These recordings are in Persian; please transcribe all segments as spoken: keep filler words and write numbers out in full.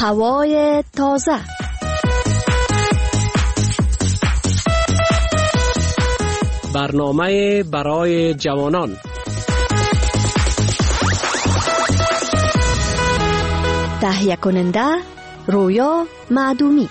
هوای تازه. برنامه برای جوانان. تهیه کننده رویا معدومی.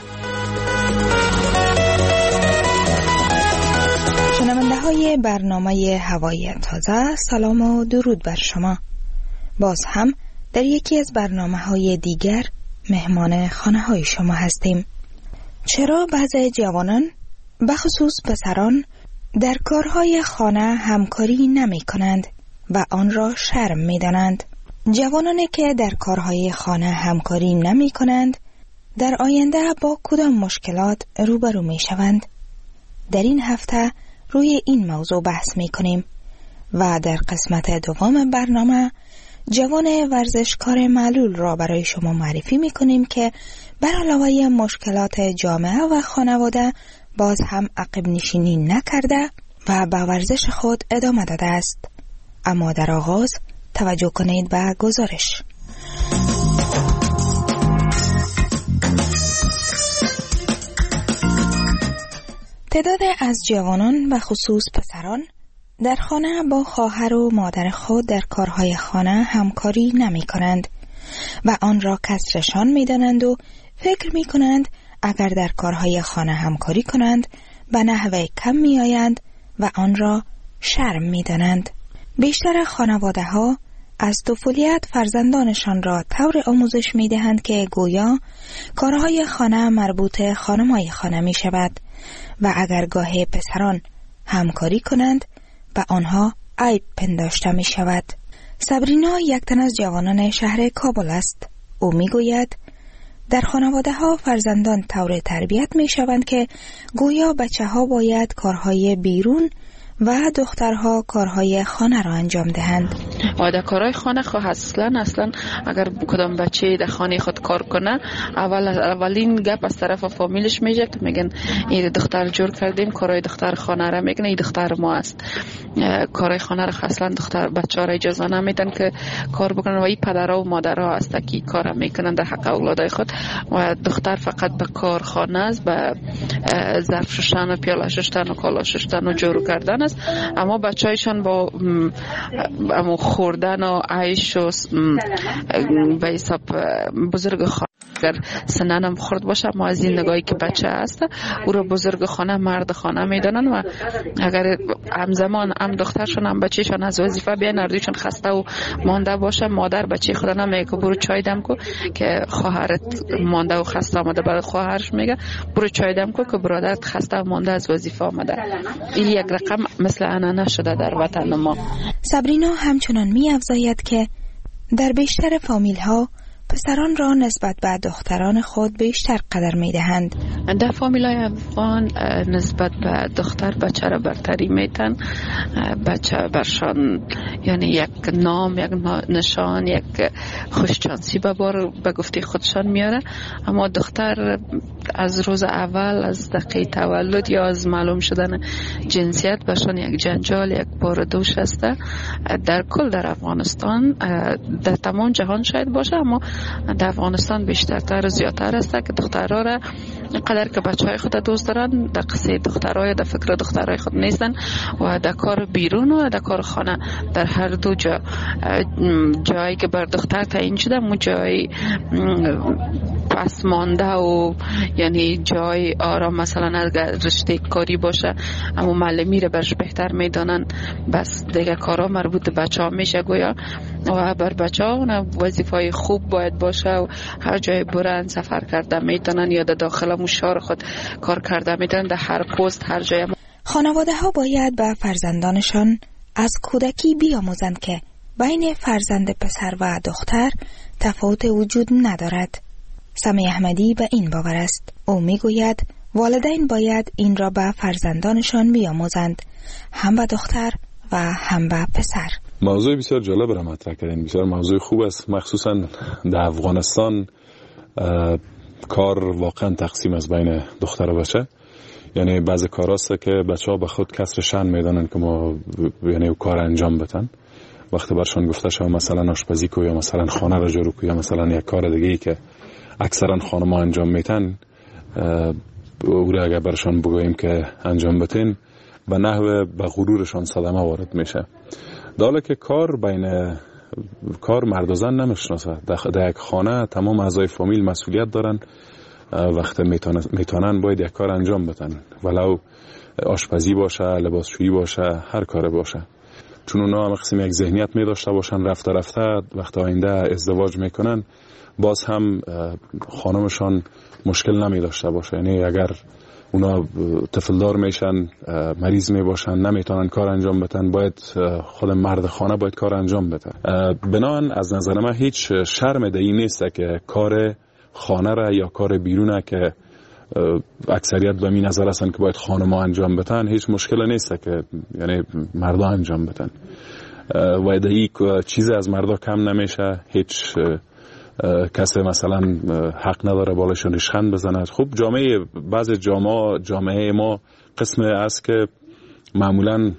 شنونده های برنامه هوای تازه، سلام و درود بر شما. باز هم در یکی از برنامه های دیگر مهمان خانه های شما هستیم. چرا بعضی جوانان بخصوص پسران در کارهای خانه همکاری نمی کنند و آن را شرم می دانند؟ جوانانی که در کارهای خانه همکاری نمی کنند در آینده با کدام مشکلات روبرو می شوند؟ در این هفته روی این موضوع بحث می کنیم و در قسمت دوم برنامه جوان ورزشکار معلول را برای شما معرفی می کنیم که بر علاوه مشکلات جامعه و خانواده باز هم عقب نشینی نکرده و به ورزش خود ادامه داده است. اما در آغاز توجه کنید به گزارش. تعداد از جوانان و خصوص پسران در خانه با خواهر و مادر خود در کارهای خانه همکاری نمی کنند و آن را کسرشان می دانند و فکر می کنند اگر در کارهای خانه همکاری کنند به نحوه کم می آیند و آن را شرم می دانند. بیشتر خانواده ها از طفولیت فرزندانشان را طور آموزش می دهند که گویا کارهای خانه مربوط خانمای خانه می شود و اگر گاه پسران همکاری کنند به آنها عیب پنداشته می شود. صبرینا یک تن از جوانان شهر کابل است. او می گوید در خانواده ها فرزندان طور تربیت می شوند که گویا بچه ها باید کارهای بیرون و دخترها کارهای خانه را انجام دهند. و در کارهای خانه خود اصلا اصلا اگر کدام بچه در خانه خود کار کنه اول اولین گپ از طرف فامیلش میشه که میگن این دختر جور کردیم، کارهای دختر خانه را میگن این دختر ما است. کارهای خانه را اصلا دختر بچه ها را اجازه نمیدن که کار بکنن و این پدرها و مادرها است که کار میکنن در حق اولادای خود و دختر فقط به کار خانه است، به ظرف شستن و پیاله شستن و کالا شستن و جارو کردن است. اما بچه‌هایشان با امو خوردن و عیش و به حساب بزرگ خانه اگر سننم خورد باشه، اما از این نگاهی که بچه هست او را بزرگ خانه مرد خانه میدانن و اگر همزمان هم دخترشون هم بچهشون از وظیفه بیان اردوشون خسته و مانده باشه، مادر بچه خدا نمیگه که برو چای دم کو که خواهرت مانده و خسته آمده، بعد خواهرش میگه برو چای دم کو که برادرت خسته و مانده از وظیفه آمده. این یک رقم مثل انانه شده در وطن ما. صبرینا همچنان می افزاید که در بیشتر فامیل ها پسران را نسبت به دختران خود بیشتر قدر می دهند. در فامیل های افغان نسبت به دختر بچه را برتری میتن. بچه برشان یعنی یک نام، یک نشان، یک خوششانسی به بار به گفته خودشان میاره. اما دختر از روز اول، از دقیقه تولد یا از معلوم شدن جنسیت برشان یک جنجال، یک بار دوش است. در کل در افغانستان، در تمام جهان شاید باشه، اما در افغانستان بیشترتر زیادتر است که دخترها را قدر که بچه های خود دوست دارن، در قصه دخترهای در فکر دخترهای خود نیستن و در کار بیرون و در کار خانه در هر دو جا جایی که بر دختر تعیین شده اون جایی پس مانده و یعنی جای آرام، مثلا اگر رشته کاری باشه اما معلمی رو برش بهتر میدانن، بس دیگه کارا مربوط به بچه ها میشه گویا و بر بچه ها اون وظیفه خوب باید باشه و هر جای برن سفر کرده میتونن یا در داخل مشار خود کار کرده میتونن، در هر پست هر جای. خانواده ها باید به فرزندانشان از کودکی بیاموزند که بین فرزند پسر و دختر تفاوت وجود ندارد. سمی احمدی به این باور است. او میگوید والدین باید این را به فرزندانشان بیاموزند، هم به دختر و هم به پسر. موضوع بسیار جالب را مطرح کردین، بسیار موضوع خوب است. مخصوصا در افغانستان کار واقعا تقسیم از بین دختر و بچه. یعنی بعضی کار است که بچه ها به خود کسر شأن میدانن که ما یعنی کار انجام بدن. وقتی برشان گفته شد مثلا آشپزی کو یا مثلا خانه را جارو کو یا مثلا یک کار دیگه ای که اکثرا خانم ها انجام میتن او را اگر برشان بگوییم که انجام بتین به نحو به غرورشان صدمه وارد میشه. حالا که کار بین کار مرد و زن نمیشناسه. در یک خانه تمام اعضای فامیل مسئولیت دارن، وقتی میتونن باید یک کار انجام بدن، ولو آشپزی باشه، لباسشویی باشه، هر کار باشه، چون اونا هم قسم یک ذهنیت می داشته باشن رفته رفته وقت آینده ازدواج میکنن باز هم خانمشان مشکل نمی داشته باشه. یعنی اگر اونا طفلدار میشن، مریض می باشن، نمیتونن کار انجام بدن، باید خود مرد خانه باید کار انجام بده. بنابراین از نظر من هیچ شرم دهی نیست که کار خانه را یا کار بیرونه که اکثریت به می نظر هستن که باید خانم‌ها انجام بدن، هیچ مشکل نیست که یعنی مردا انجام بدن و دهی چیز از مردا کم نمیشه. هیچ کسی مثلا حق نداره بالاشون ریشخند بزنه. خب جامعه بعض جامعه جامعه ما قسم است که معمولا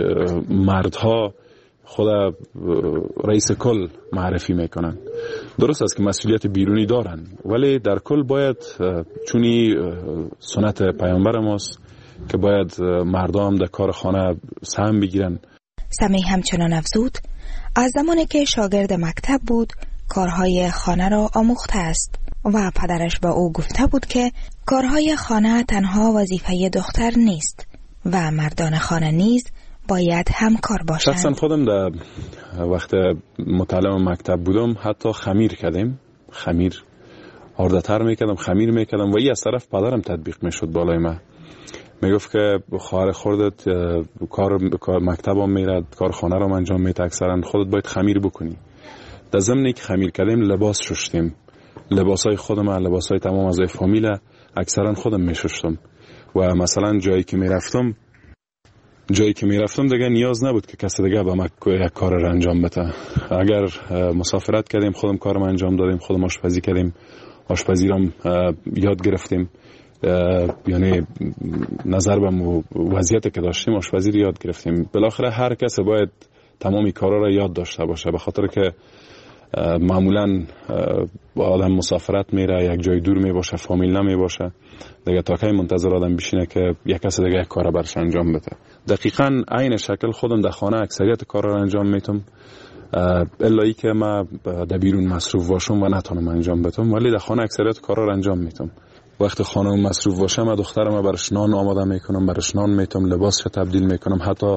مردها خود رئیس کل معرفی میکنن. درست است که مسئولیت بیرونی دارن، ولی در کل باید چونی سنت پیامبر ماست که باید مردم در کار خانه سهم بگیرن. سمی همچنان افزود از زمانی که شاگرد مکتب بود کارهای خانه را آموخته است و پدرش با او گفته بود که کارهای خانه تنها وظیفه دختر نیست و مردان خانه نیز باید همکار باشند. شخصا خودم در وقت متعلم مکتب بودم حتی خمیر کردیم، خمیر آرده تر میکردم، خمیر میکردم و این از طرف پدرم تطبیق میشد بالای من. میگفت که خواهر خودت کار مکتب هم میرد، کار خانه رو انجام میده، اکثرا خودت باید خمیر بکنی. در ضمن که خمیر کردیم لباس شستیم، لباسای خودم، لباسای تمام از فامیل اکثرا خودم میشستم و مثلا جایی که میرفتم جایی که میرفتم دیگه نیاز نبود که کسی دیگه به من یک کار رو انجام بده. اگر مسافرت کردیم خودم کارم انجام دادیم، خودم آشپزی کردیم، آشپزی رو یاد گرفتیم، یعنی نظر به وضعیتی که داشتیم آشپزی رو یاد گرفتیم. بالاخره هر کس باید تمامی کارا را یاد داشته باشه، به خاطر که معمولا آدم مسافرت میره، یک جای دور می باشه، فامیل نمی باشه دیگه، تا کی منتظر آدم بشینه که یک کس دیگه یک کار برش انجام بده. دقیقاً عین شکل خودم در خانه اکثریت کارا را انجام میتم، الا ای که ما در بیرون مصروف باشم و نتونم انجام بدم، ولی در خانه اکثریت کارا را انجام میتم. وقتی خانم مصروف باشه من دخترم برش نان آماده میکنم، برش نان میتم، لباسش تبدیل میکنم، حتی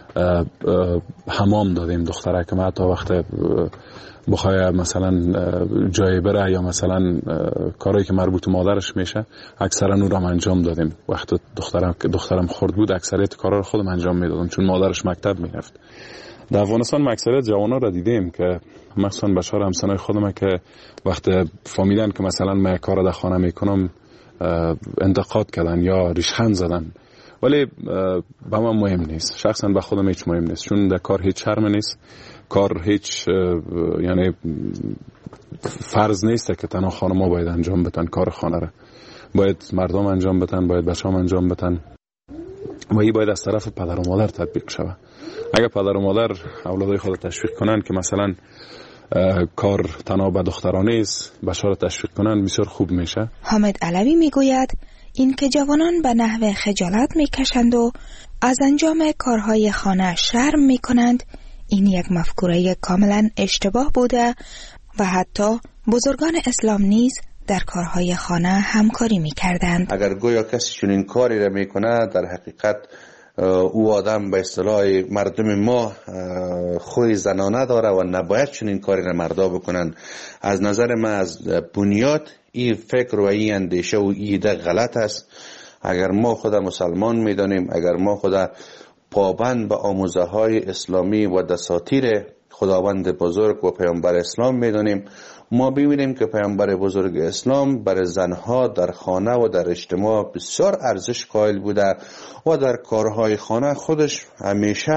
حمام دادیم دختره که حتی وقت بخواه مثلا جای بره یا مثلا کاری که مربوط مادرش میشه اکثرا او را انجام دادیم. وقت دخترم دخترم خرد بود اکثریت کارا رو خودم انجام میدادم چون مادرش مکتب میرفت. در افغانستان اکثریت جوانا را دیدیم که مثلا بچه‌ها همسنای خودم که وقت فهمیدن که مثلا من کار در خانه میکنم انتقاد کردن یا ریشخند زدن، ولی به من مهم نیست، شخصا به خودم هیچ مهم نیست، چون در کار هیچ شرم نیست، کار هیچ یعنی فرض نیست که تنها خانم‌ها باید انجام بدن کار خانه را، باید مردم انجام بدن، باید بچه‌ها انجام بدن و این باید از طرف پدر و مادر تطبیق شود. اگر پدر و مادر اولادای خود تشویق کنن که مثلا کار تنها به دخترانه است، بچه‌ها را تشویق کنن، بسیار خوب میشه. حامد علوی میگوید این که جوانان به نحو خجالت میکشند و از انجام کارهای خانه شرم میکنند، این یک مفکوره کاملا اشتباه بوده و حتی بزرگان اسلام نیز در کارهای خانه همکاری میکردند. اگر گویا کسی چنین کاری را میکنه، در حقیقت او آدم به اصطلاح مردم ما خوی زنانه داره و نباید چنین کاری را مردا بکنن. از نظر من از بنیاد این فکر و این اندیشه و ایده غلط است. اگر ما خدا مسلمان میدانیم، اگر ما خدا پابند به آموزه های اسلامی و دساتیر خداوند بزرگ و پیامبر اسلام میدانیم، ما ببینیم که پیامبر بزرگ اسلام برای زنها در خانه و در اجتماع بسیار ارزش قائل بوده و در کارهای خانه خودش همیشه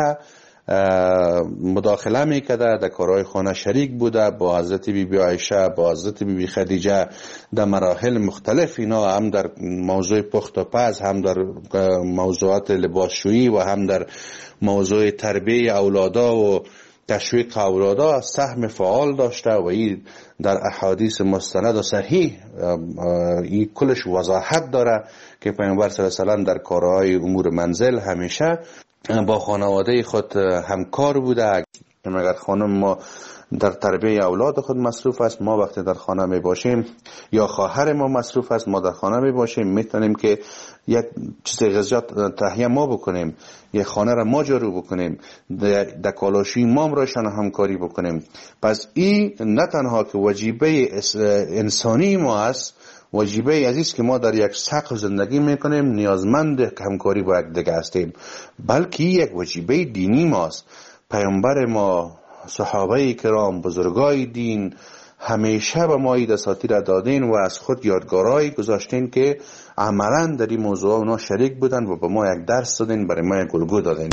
مداخله میکرده، در کارهای خانه شریک بوده، با حضرت بی بی عایشه، با حضرت بی بی خدیجه در مراحل مختلف، اینا هم در موضوع پخت و پز، هم در موضوعات لباسشویی و هم در موضوع تربیه اولادا و تشویق اولادا سهم فعال داشته و این در احادیث مستند و صحیح این کلش وضاحت داره که پیامبر صلی الله علیه و سلم در کارهای امور منزل همیشه با خانواده خود همکار بوده. اگر خانم ما در تربیه اولاد خود مصروف است، ما وقتی در خانه می باشیم یا خواهر ما مصروف است، ما در خانه می باشیم، میتونیم که یک چیز غذات تهیه ما بکنیم، یک خانه را ما جارو بکنیم، در کالاشوی ما رایشان همکاری بکنیم. پس این نه تنها که وجیبه انسانی ما است، وجیبه عزیز که ما در یک سقف زندگی میکنیم، نیازمند همکاری با یک دیگه هستیم، بلکه یک وجیبه دینی ماست. پیامبر ما، صحابه کرام، بزرگای دین همیشه به ما این دساتیر دادین و از خود یادگارایی گذاشتین که عملا در این موضوع اونا شریک بودن و به ما یک درس دادین، برای ما یک الگو دادین.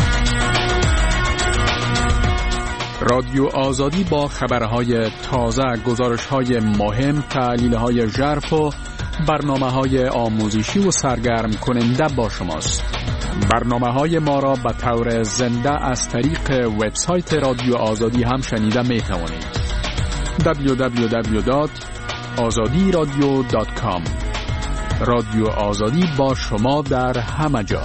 رادیو آزادی با خبرهای تازه، گزارشهای مهم، تحلیلهای ژرف و برنامه‌های آموزشی و سرگرم کننده با شماست. برنامه‌های ما را به طور زنده از طریق وبسایت رادیو آزادی هم شنیده می توانید. دبلیو دبلیو دبلیو دات آزادی رادیو دات کام. رادیو آزادی با شما در همه جا.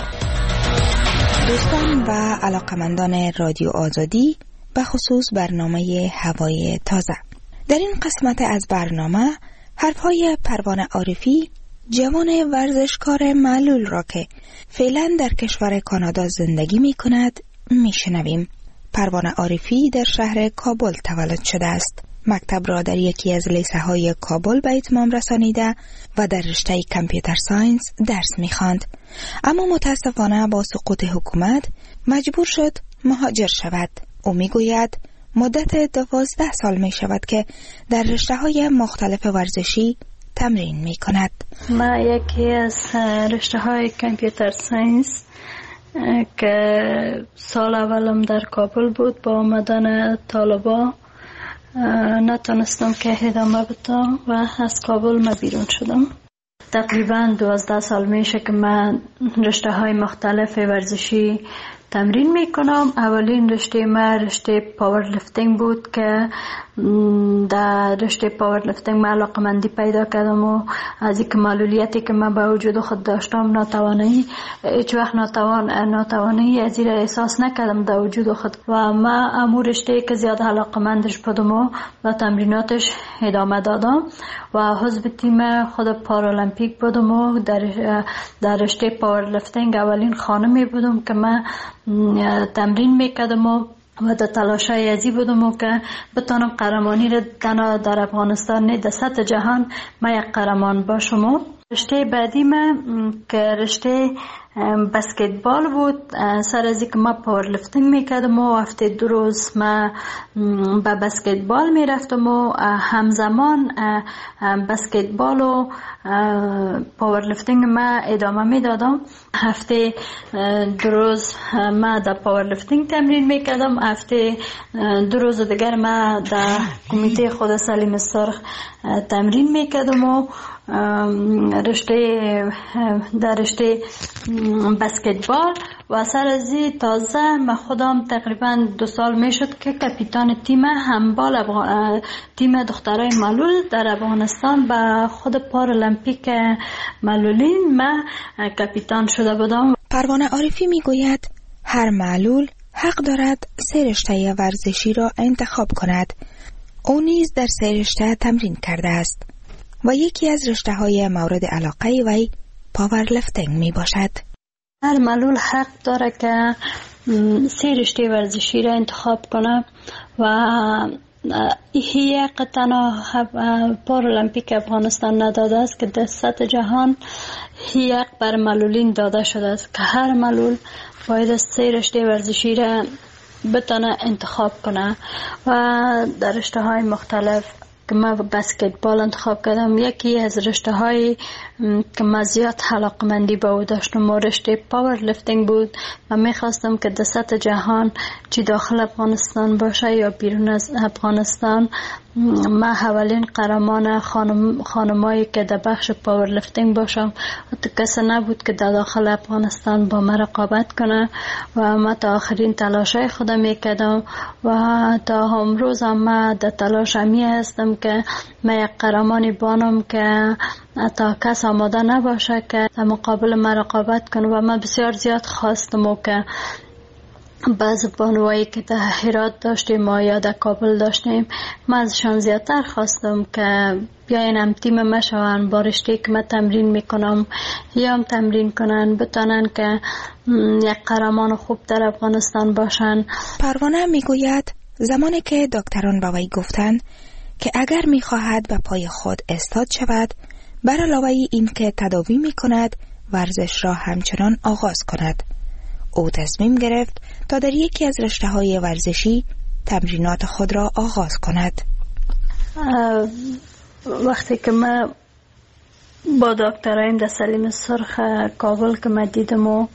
دوستان و علاقمندان رادیو آزادی، به خصوص برنامه هوای تازه، در این قسمت از برنامه حرفهای پروانه عارفی، جوان ورزشکار معلول را که فعلا در کشور کانادا زندگی می کند می شنویم. پروانه عارفی در شهر کابل تولد شده است. مکتب را در یکی از لیسه های کابل به اتمام رسانیده و در رشته کامپیوتر ساینس درس می خواند. اما متاسفانه با سقوط حکومت مجبور شد مهاجر شود. او می گوید مدت دوازده سال می شود که در رشته های مختلف ورزشی تمرین می کند. ما یکی از رشته های کامپیوتر ساینس که سال اولم در کابل بود، با آمدن طالبا نتونستم که ادامه بدم و از کابل ما بیرون شدم. تقریبا دوازده سال میشه که من رشته های مختلف ورزشی تمرین میکنم. اولین رشته ما رشته پاور لفتینگ بود که در رشته پاور لفتینگ من علاقمندی پیدا کردم و از یک معلولیتی که من با وجود خود داشتم، ناتوانی، هیچ وقت ناتوان ناتوانی از این احساس نکردم در وجود خود و من امور رشته که زیاد علاقمندش بودم و با تمریناتش ادامه دادم و حزب تیم خود پارالمپیک بودم و در در رشته پاور لفتینگ اولین خانمی بودم که من تمرین میکردم و و در تلاشای ازی بودم و که بتانم قهرمانی را تنها در افغانستان نه در سطح جهان ما یک قهرمان باشم. رشته بعدی من که رشته بسکتبال بود، سر از اینکه ما پاور لفتینگ میکردم و هفته دو روز ما به بسکتبال میرفتم و همزمان بسکتبال و پاور لفتینگ ما ادامه میدادم. هفته دو روز ما در پاور لفتینگ تمرین میکردم، هفته دو روز دیگر ما در کمیته خود سلیم سرخ تمرین میکردم و رشته در رشته بسکتبال و سر از این تازه من خودم تقریبا دو سال میشد که کاپیتان تیم هندبال افغان... تیم دخترای معلول در افغانستان به خود پارالمپیک معلولین من کاپیتان شده بودم. پروانه عارفی میگوید هر معلول حق دارد سه رشته ورزشی را انتخاب کند. او نیز در سه رشته تمرین کرده است و یکی از رشته های مورد علاقه وی پاور لفتینگ می باشد. هر معلول حق داره که سه رشته ورزشی را انتخاب کنه و این تنها پارالمپیک افغانستان نداده است که در سطح جهان یک بر معلولین داده شده است که هر معلول باید سه رشته ورزشی را بتونه انتخاب کنه و در رشته های مختلف که من بسکتبال انتخاب کردم. یکی از رشته های که من زیاد علاقمندی به او داشتم و رشته پاور لفتینگ بود. من میخواستم که در سطح جهان چی داخل افغانستان باشه یا بیرون از افغانستان ما اولین قهرمان خانم خانمایی که در بخش پاور لفتینگ باشم حتی کسی نبود که در داخل افغانستان با من رقابت کنه و ما تا آخرین تلاشای خودم میکردم و تا امروز هم ما در تلاش همی هستم که ما یک قهرمانی بانم که تا کس آماده نباشه که در مقابل ما رقابت کنه و ما بسیار زیاد خواستم که بعض بانوایی که در هرات داشتیم ما یا در کابل داشتیم ما ازشان زیادتر خواستم که بیاین هم تیم ما شوان با رشته که من تمرین میکنم یا هم تمرین کنن بتانن که یک قهرمان خوب در افغانستان باشن. پروانه میگوید زمانی که دکتران به وی گفتند که اگر میخواهد به پای خود استاد شود بر علاوه این که تداوی میکند ورزش را همچنان آغاز کند. او تصمیم گرفت تا در یکی از رشته‌های ورزشی تمرینات خود را آغاز کند. وقتی که من با دکترایم در سلیم سرخ کابل که من دیدم و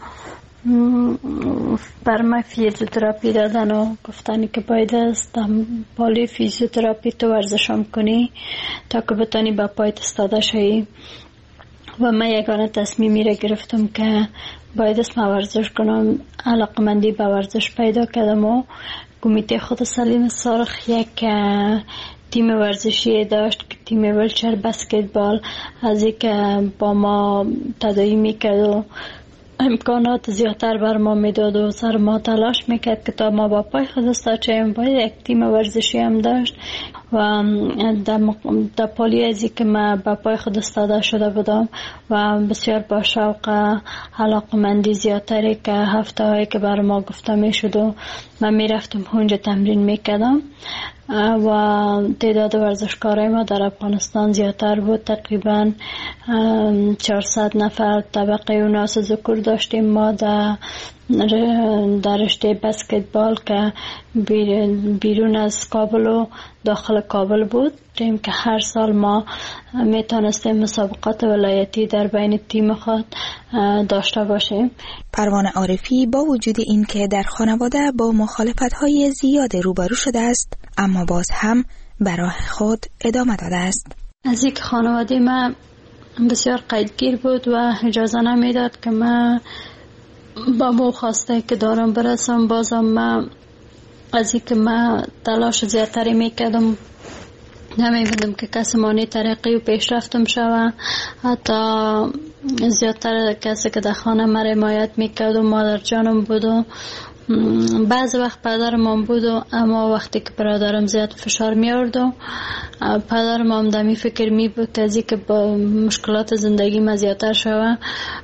بر من فیزیوتراپی دادن و گفتن که باید است بالی فیزیوتراپی تو ورزشم کنی تا که بتانی با پایت استاده شوی و من یگانه تصمیمی را گرفتم که باید است من ورزش کنم. علاقمندی به ورزش پیدا کردم و کمیته خود سلیم سرخ یک تیم ورزشی داشت که تیم ویلچر بسکتبال از یک با ما تداعی میکرد و امکانات زیادتر بر ما میداد و سر ما تلاش میکرد که تا ما با پای خود استاد شویم. باید یک تیم ورزشی هم داشت و در پالی ازی که من با پای خود استاده شده بودم و بسیار با شوق علاقمندی زیادتری که هفته هایی که بر ما گفته میشد و من میرفتم اونجا تمرین میکردم و تعداد ورزشکارای ما در افغانستان زیادتر بود. تقریبا چهارصد نفر طبقه اوناس ذکر داشتیم ما در در رشته بسکتبال که بیرون از کابل و داخل کابل بود. تیم که هر سال ما میتونستیم مسابقات ولایتی در بین تیم خود داشته باشیم. پروانه عارفی با وجود این که در خانواده با مخالفت‌های زیاد روبرو شده است اما باز هم به راه خود ادامه داده است. از یک خانواده من بسیار قیدگیر بود و اجازه نمیداد که من با مو خواسته که دارم برسم. بازم من از این که من تلاش زیادتری میکردم نمیبینم که کسی مانی طریقی و پیشرفتم شوه. حتی زیادتر کسی که در خانه من حمایت میکرد و مادر جانم بود و بعض وقت پدرم هم بود و اما وقتی که برادرم زیاد فشار میارد و پدرم هم دمی فکر می بود که از این که با مشکلات زندگی ما زیادتر شوه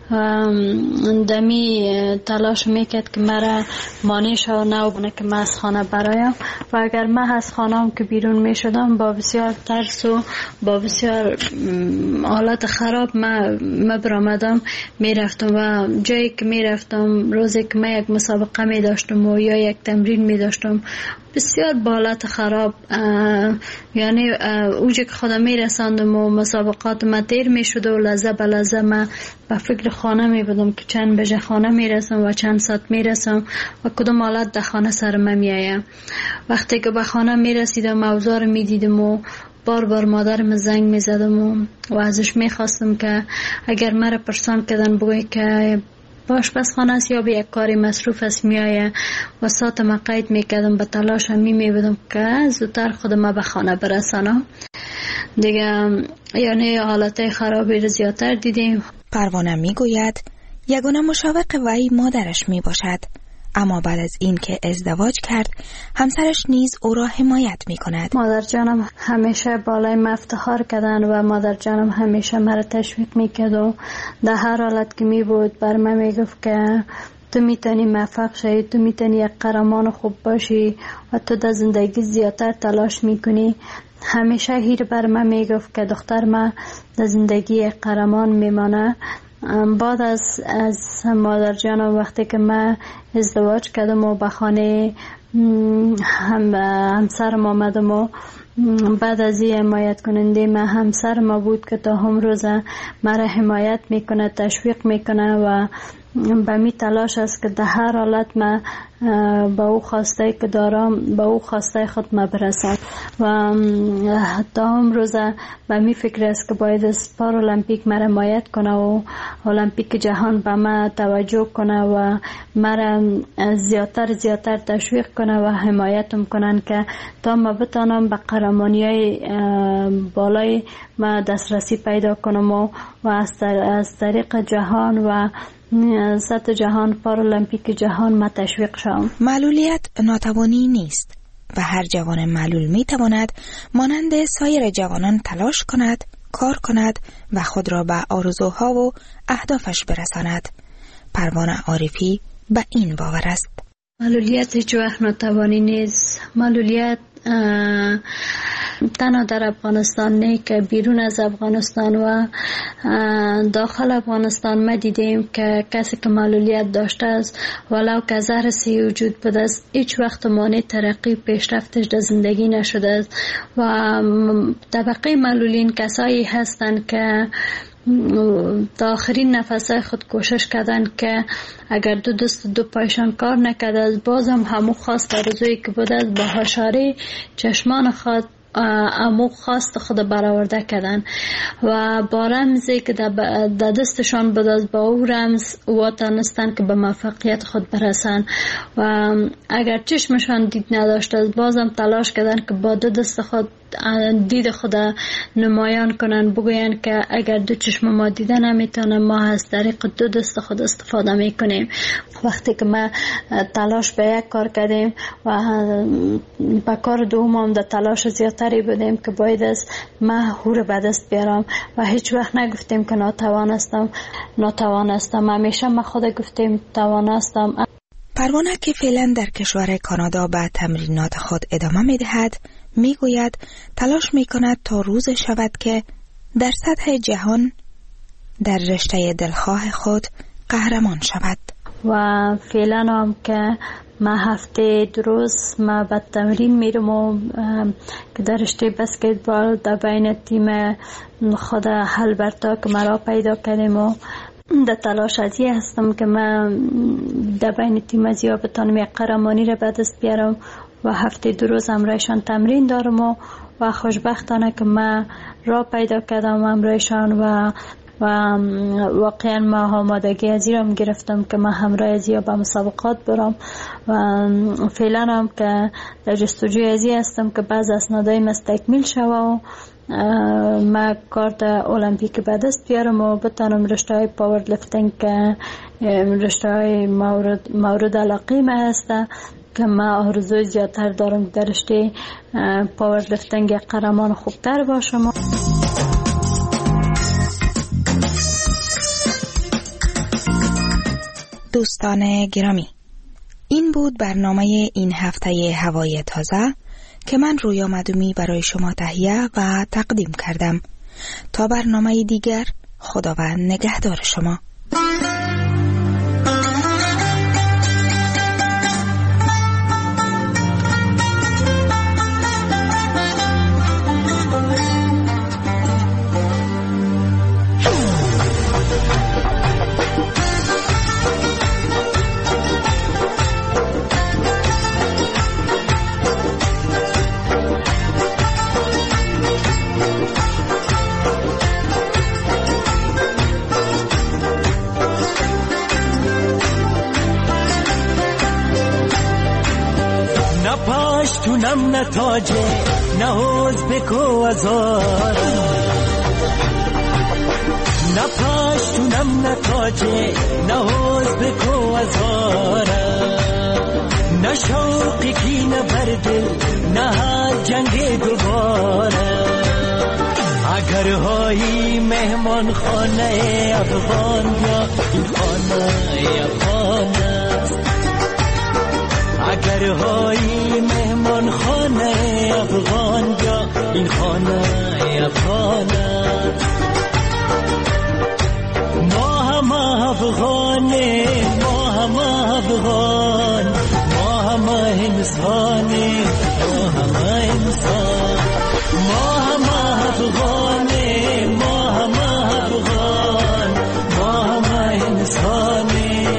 دمی تلاش میکرد که مرا مانع شوه نو بونه که من از خانه برایم و اگر من از خانه هم که بیرون میشدم با بسیار ترس و با بسیار حالت خراب من برآمدم میرفتم و جایی که میرفتم روزی که من یک مسابقه می داشتم و یا یک تمرین می داشتم بسیار بالات خراب یعنی اوجه که خودم می رساندم و مسابقات ما تیر می شد و لحظه به لحظه ما به فکر خانه می بودم که چند بجه خانه می رسم و چند ساعت می رسم و کدوم حالت در خانه سر ما می آیم. وقتی که به خانه می رسیدم اوضاع می دیدم و بار بار مادرم زنگ می زدم و, و ازش می خواستم که اگر مرا پرسان کردن بگوی که باش بس خانه است یا به یک کاری مصروف است می آیه و ساعت ما قید می کردم به تلاش می می بودم که زودتر خودم به خانه برسانم دیگه. یعنی حالت خرابی رو زیادتر دیدیم. پروانه می گوید یگانه مشوق وی مادرش می باشد اما بعد از این که ازدواج کرد همسرش نیز او را حمایت می کند. مادر جانم همیشه بالای من افتخار کردن و مادر جانم همیشه مرا تشویق می کرد و در هر حالت که می بود بر من می گفت که تو میتونی موفق شی، تو میتونی یک قهرمان خوب باشی و تو در زندگی زیادتر تلاش میکنی. همیشه هیر بر من میگفت که دختر من در زندگی یک قهرمان میمانه. بعد از از مادر جانم وقتی که من ازدواج کردم و به خانه هم همسرم آمدم و بعد از این حمایت کننده من همسر ما بود که تا هم روز مرا حمایت میکنه، تشویق میکنه و به می تلاش است که در هر حالت ما به او خواسته که دارم به او خواسته خود ما برسم و تا امروزه به می فکر است که باید از پارالمپیک مرا حمایت کنه و المپیک جهان به ما توجه کنه و مرا زیادتر زیادتر تشویق کنه و حمایتم کنن که تا ما بتانم به قهرمانی‌های بالای ما دسترسی پیدا کنم و از طریق جهان و سطح جهان پارالمپیک جهان ما تشویق شوم. معلولیت ناتوانی نیست و هر جوان معلول می تواند مانند سایر جوانان تلاش کند، کار کند و خود را به آرزوها و اهدافش برساند. پروانه عارفی به این باور است. معلولیت هیچ وقت ناتوانی نیست. معلولیت تنها در افغانستان نه که بیرون از افغانستان و داخل افغانستان ما دیدیم که کسی که معلولیت داشته است ولو که زهر سی وجود بوده است هیچ وقت مانع ترقی پیشرفتش در زندگی نشده است و طبقه معلولین کسایی هستند که تا آخرین نفسای خود کوشش کردن که اگر دو دست دو پایشان کار نکرده است بازم همو خواست آرزویی که بوده است با هاشاری چشمان خود امو خواست خود برآورده کردن و با رمزی که در دستشان بود از با او رمز واتانستن که به موفقیت خود برسن و اگر چشمشان دید نداشت از بازم تلاش کردن که با دو دست خود دید خود نمایان کنن بگوین که اگر دو چشم ما دیده نمیتونه ما از طریق دو دست خود استفاده میکنیم. وقتی که ما تلاش به یک کار کردیم و به کار دوم هم در تلاش زیادتری بودیم که باید از ما هور به دست بیارم و هیچ وقت نگفتیم که ناتوانستم ناتوانستم همیشه ما خود گفتیم توانستم. پروانه که فعلا در کشور کانادا به تمرینات خود ادامه میدهد میگوید تلاش میکند تا روز شود که در سطح جهان در رشته دلخواه خود قهرمان شود و فعلا هم که ما هفته دو روز ما به تمرین میرم و که در رشته بسکتبال در بین تیم خود هلبرتا که مرا پیدا کردیم و در تلاش ازی هستم که من در بین تیم ازیا بتانم یک قهرمانی را به دست بیارم و هفته دو روز همراهشان تمرین دارم و, و خوشبختانه که من را پیدا کردم همراهشان و و واقعا ما آمادگی ازی را گرفتم که من همراه ازیا به مسابقات برم و فعلا هم که در جستجوی ازی هستم که بعض اسنادای مستکمیل شوه و ما کارت المپیک به دست بیارم و بتانم رشته های پاور لفتینگ که رشته های مورد, مورد علاقه ما هسته که ما آرزوی زیادتر دارم در رشته پاور لفتینگ قهرمان خوبتر باشم. دوستان گرامی، این بود برنامه این هفته هوای تازه که من رویا مدومی برای شما تهیه و تقدیم کردم. تا برنامه دیگر، خداوند نگهدار شما. پاشتونم نه تاجه نه حوز بکو ازارم، نه پاشتونم نه تاجه نه حوز بکو ازارم، نه شوقی کی نه بردل نه جنگ دوباره. اگر هایی مهمان خانه افغان یا این خانه افغان است، اگر هایی مهمان خانه افغان یا این خانه افغان است. ما هم افغانه ما هم افغان ما هم انسانه ما هم انسان، ما هم افغانه ما هم افغان ما هم انسانه.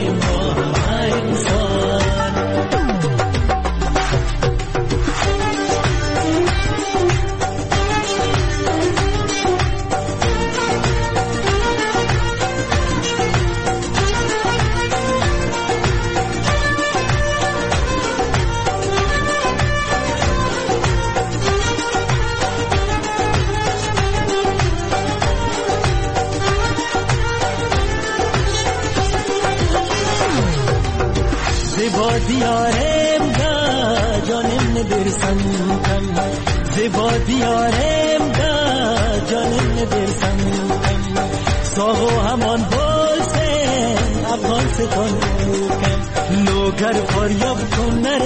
نبرسم کم زیبا دیارم دا جانم نبرسم کم ساغو همان بولسن افغان ستان کم لوگر فریاب کن نر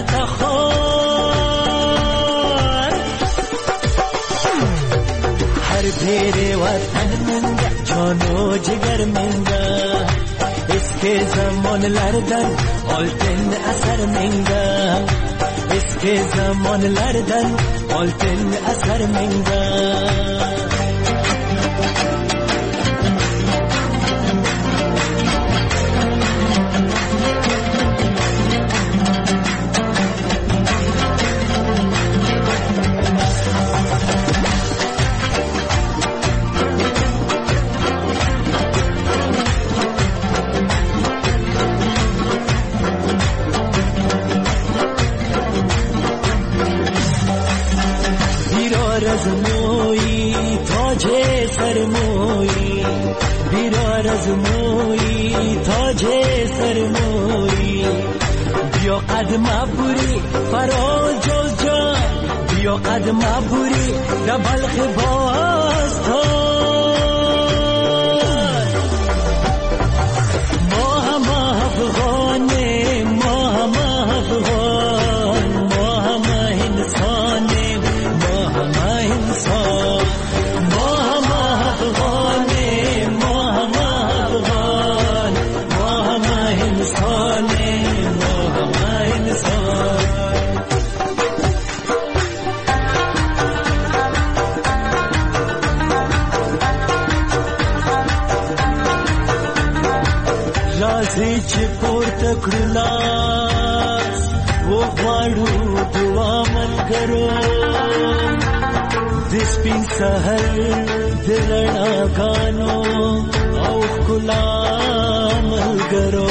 تخار هر پیر وطن منگه جانو جگر منگه اسکه زمان لردن آلتن اثر منگه اسکه زمان لردن آلتن اثر منگه رزموی تاج سرموی بیرار رزموی تاج سرموی بیا قدم بوری فرال جل جان بیا قدم بوری در بلخ باستان ما هم افغانه ما هم افغان ما هم انسانه ما هم انسان ما هم افغانه ما هم افغان ما هم انسانه ما هم انسان رازی چې پورته کړلاس و غواړو دعا ملګرو د سپین سحر د رڼاګانو او ښکلا ملګرو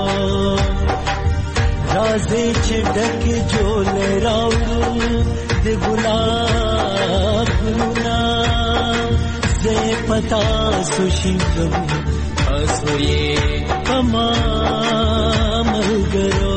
رازی چې ډکې جولې راوړو د ګلاب ګلونه زه پتا سو شیندم تاسو یې تمام ملګرو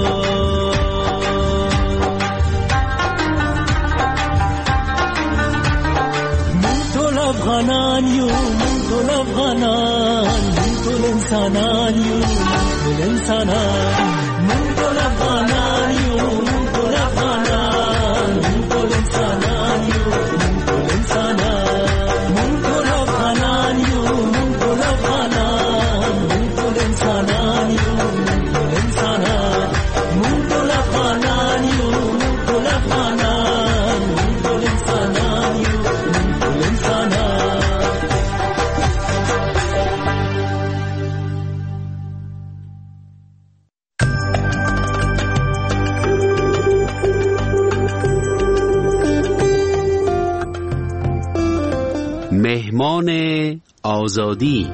مونږ ټول افغانان یو مونږ ټول افغانان مونږ ټول انسانان یو مونږ ټول انسانان مونږ ټول افغانان یو مونږ ټول افغانان مونږ ټول انسانان یو مونږ ټول انسانان مونږ ټول افغانان یو مونږ ټول افغانان مونږ ټول انسانان یو مونږ ټول انسانان مونږ ټول افغانان یو مونږ ټول افغانان مونږ ټول انسانان یو مونږ ټول انسانان مهمان آزادی.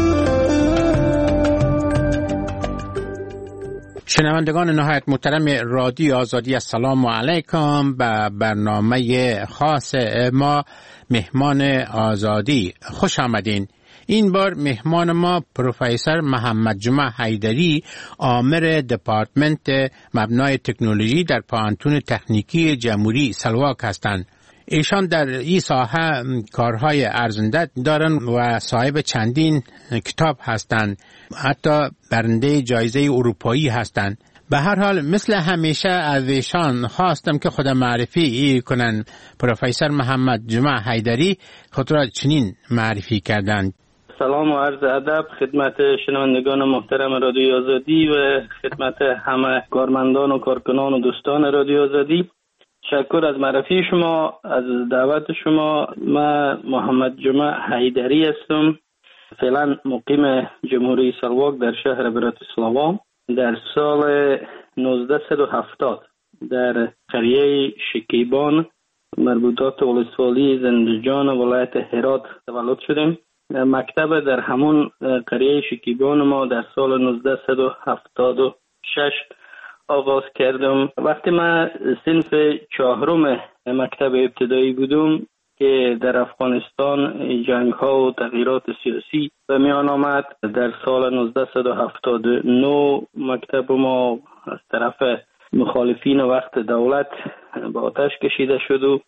شنوندگان نهایت محترم رادیو آزادی، السلام علیکم. به برنامه خاص ما مهمان آزادی خوش آمدین. این بار مهمان ما پروفسور محمد جمعه حیدری، آمر دپارتمنت مبنای تکنولوژی در پانتون تکنیکی جمهوری سلواک هستند. ایشان در این ساحه کارهای ارزنده دارن و صاحب چندین کتاب هستند، حتی برنده جایزه اروپایی هستند. به هر حال مثل همیشه از ایشان خواستم که خود معرفی کنن. پروفسور محمد جمعه حیدری خود را چنین معرفی کردند. سلام و عرض ادب خدمت شنوندگان محترم رادیو آزادی و خدمت همه کارمندان و کارکنان و دوستان رادیو آزادی. تشکر از معرفی شما، از دعوت شما. من محمد جمعه حیدری هستم، فعلا مقیم جمهوری سلواک در شهر براتیسلاوا. در سال نوزده هفتاد در قریه شکیبان مربوطات ولسوالی زندجان ولایت هرات تولد شدیم. مکتب در همون قریه شکیبان ما در سال نوزده هفتاد و شش آغاز کردم. وقتی من صنف چهارم مکتب ابتدایی بودم که در افغانستان جنگ ها و تغییرات سیاسی به میان آمد، در سال نوزده هفتاد و نه مکتب ما از طرف مخالفین وقت دولت به آتش کشیده شد و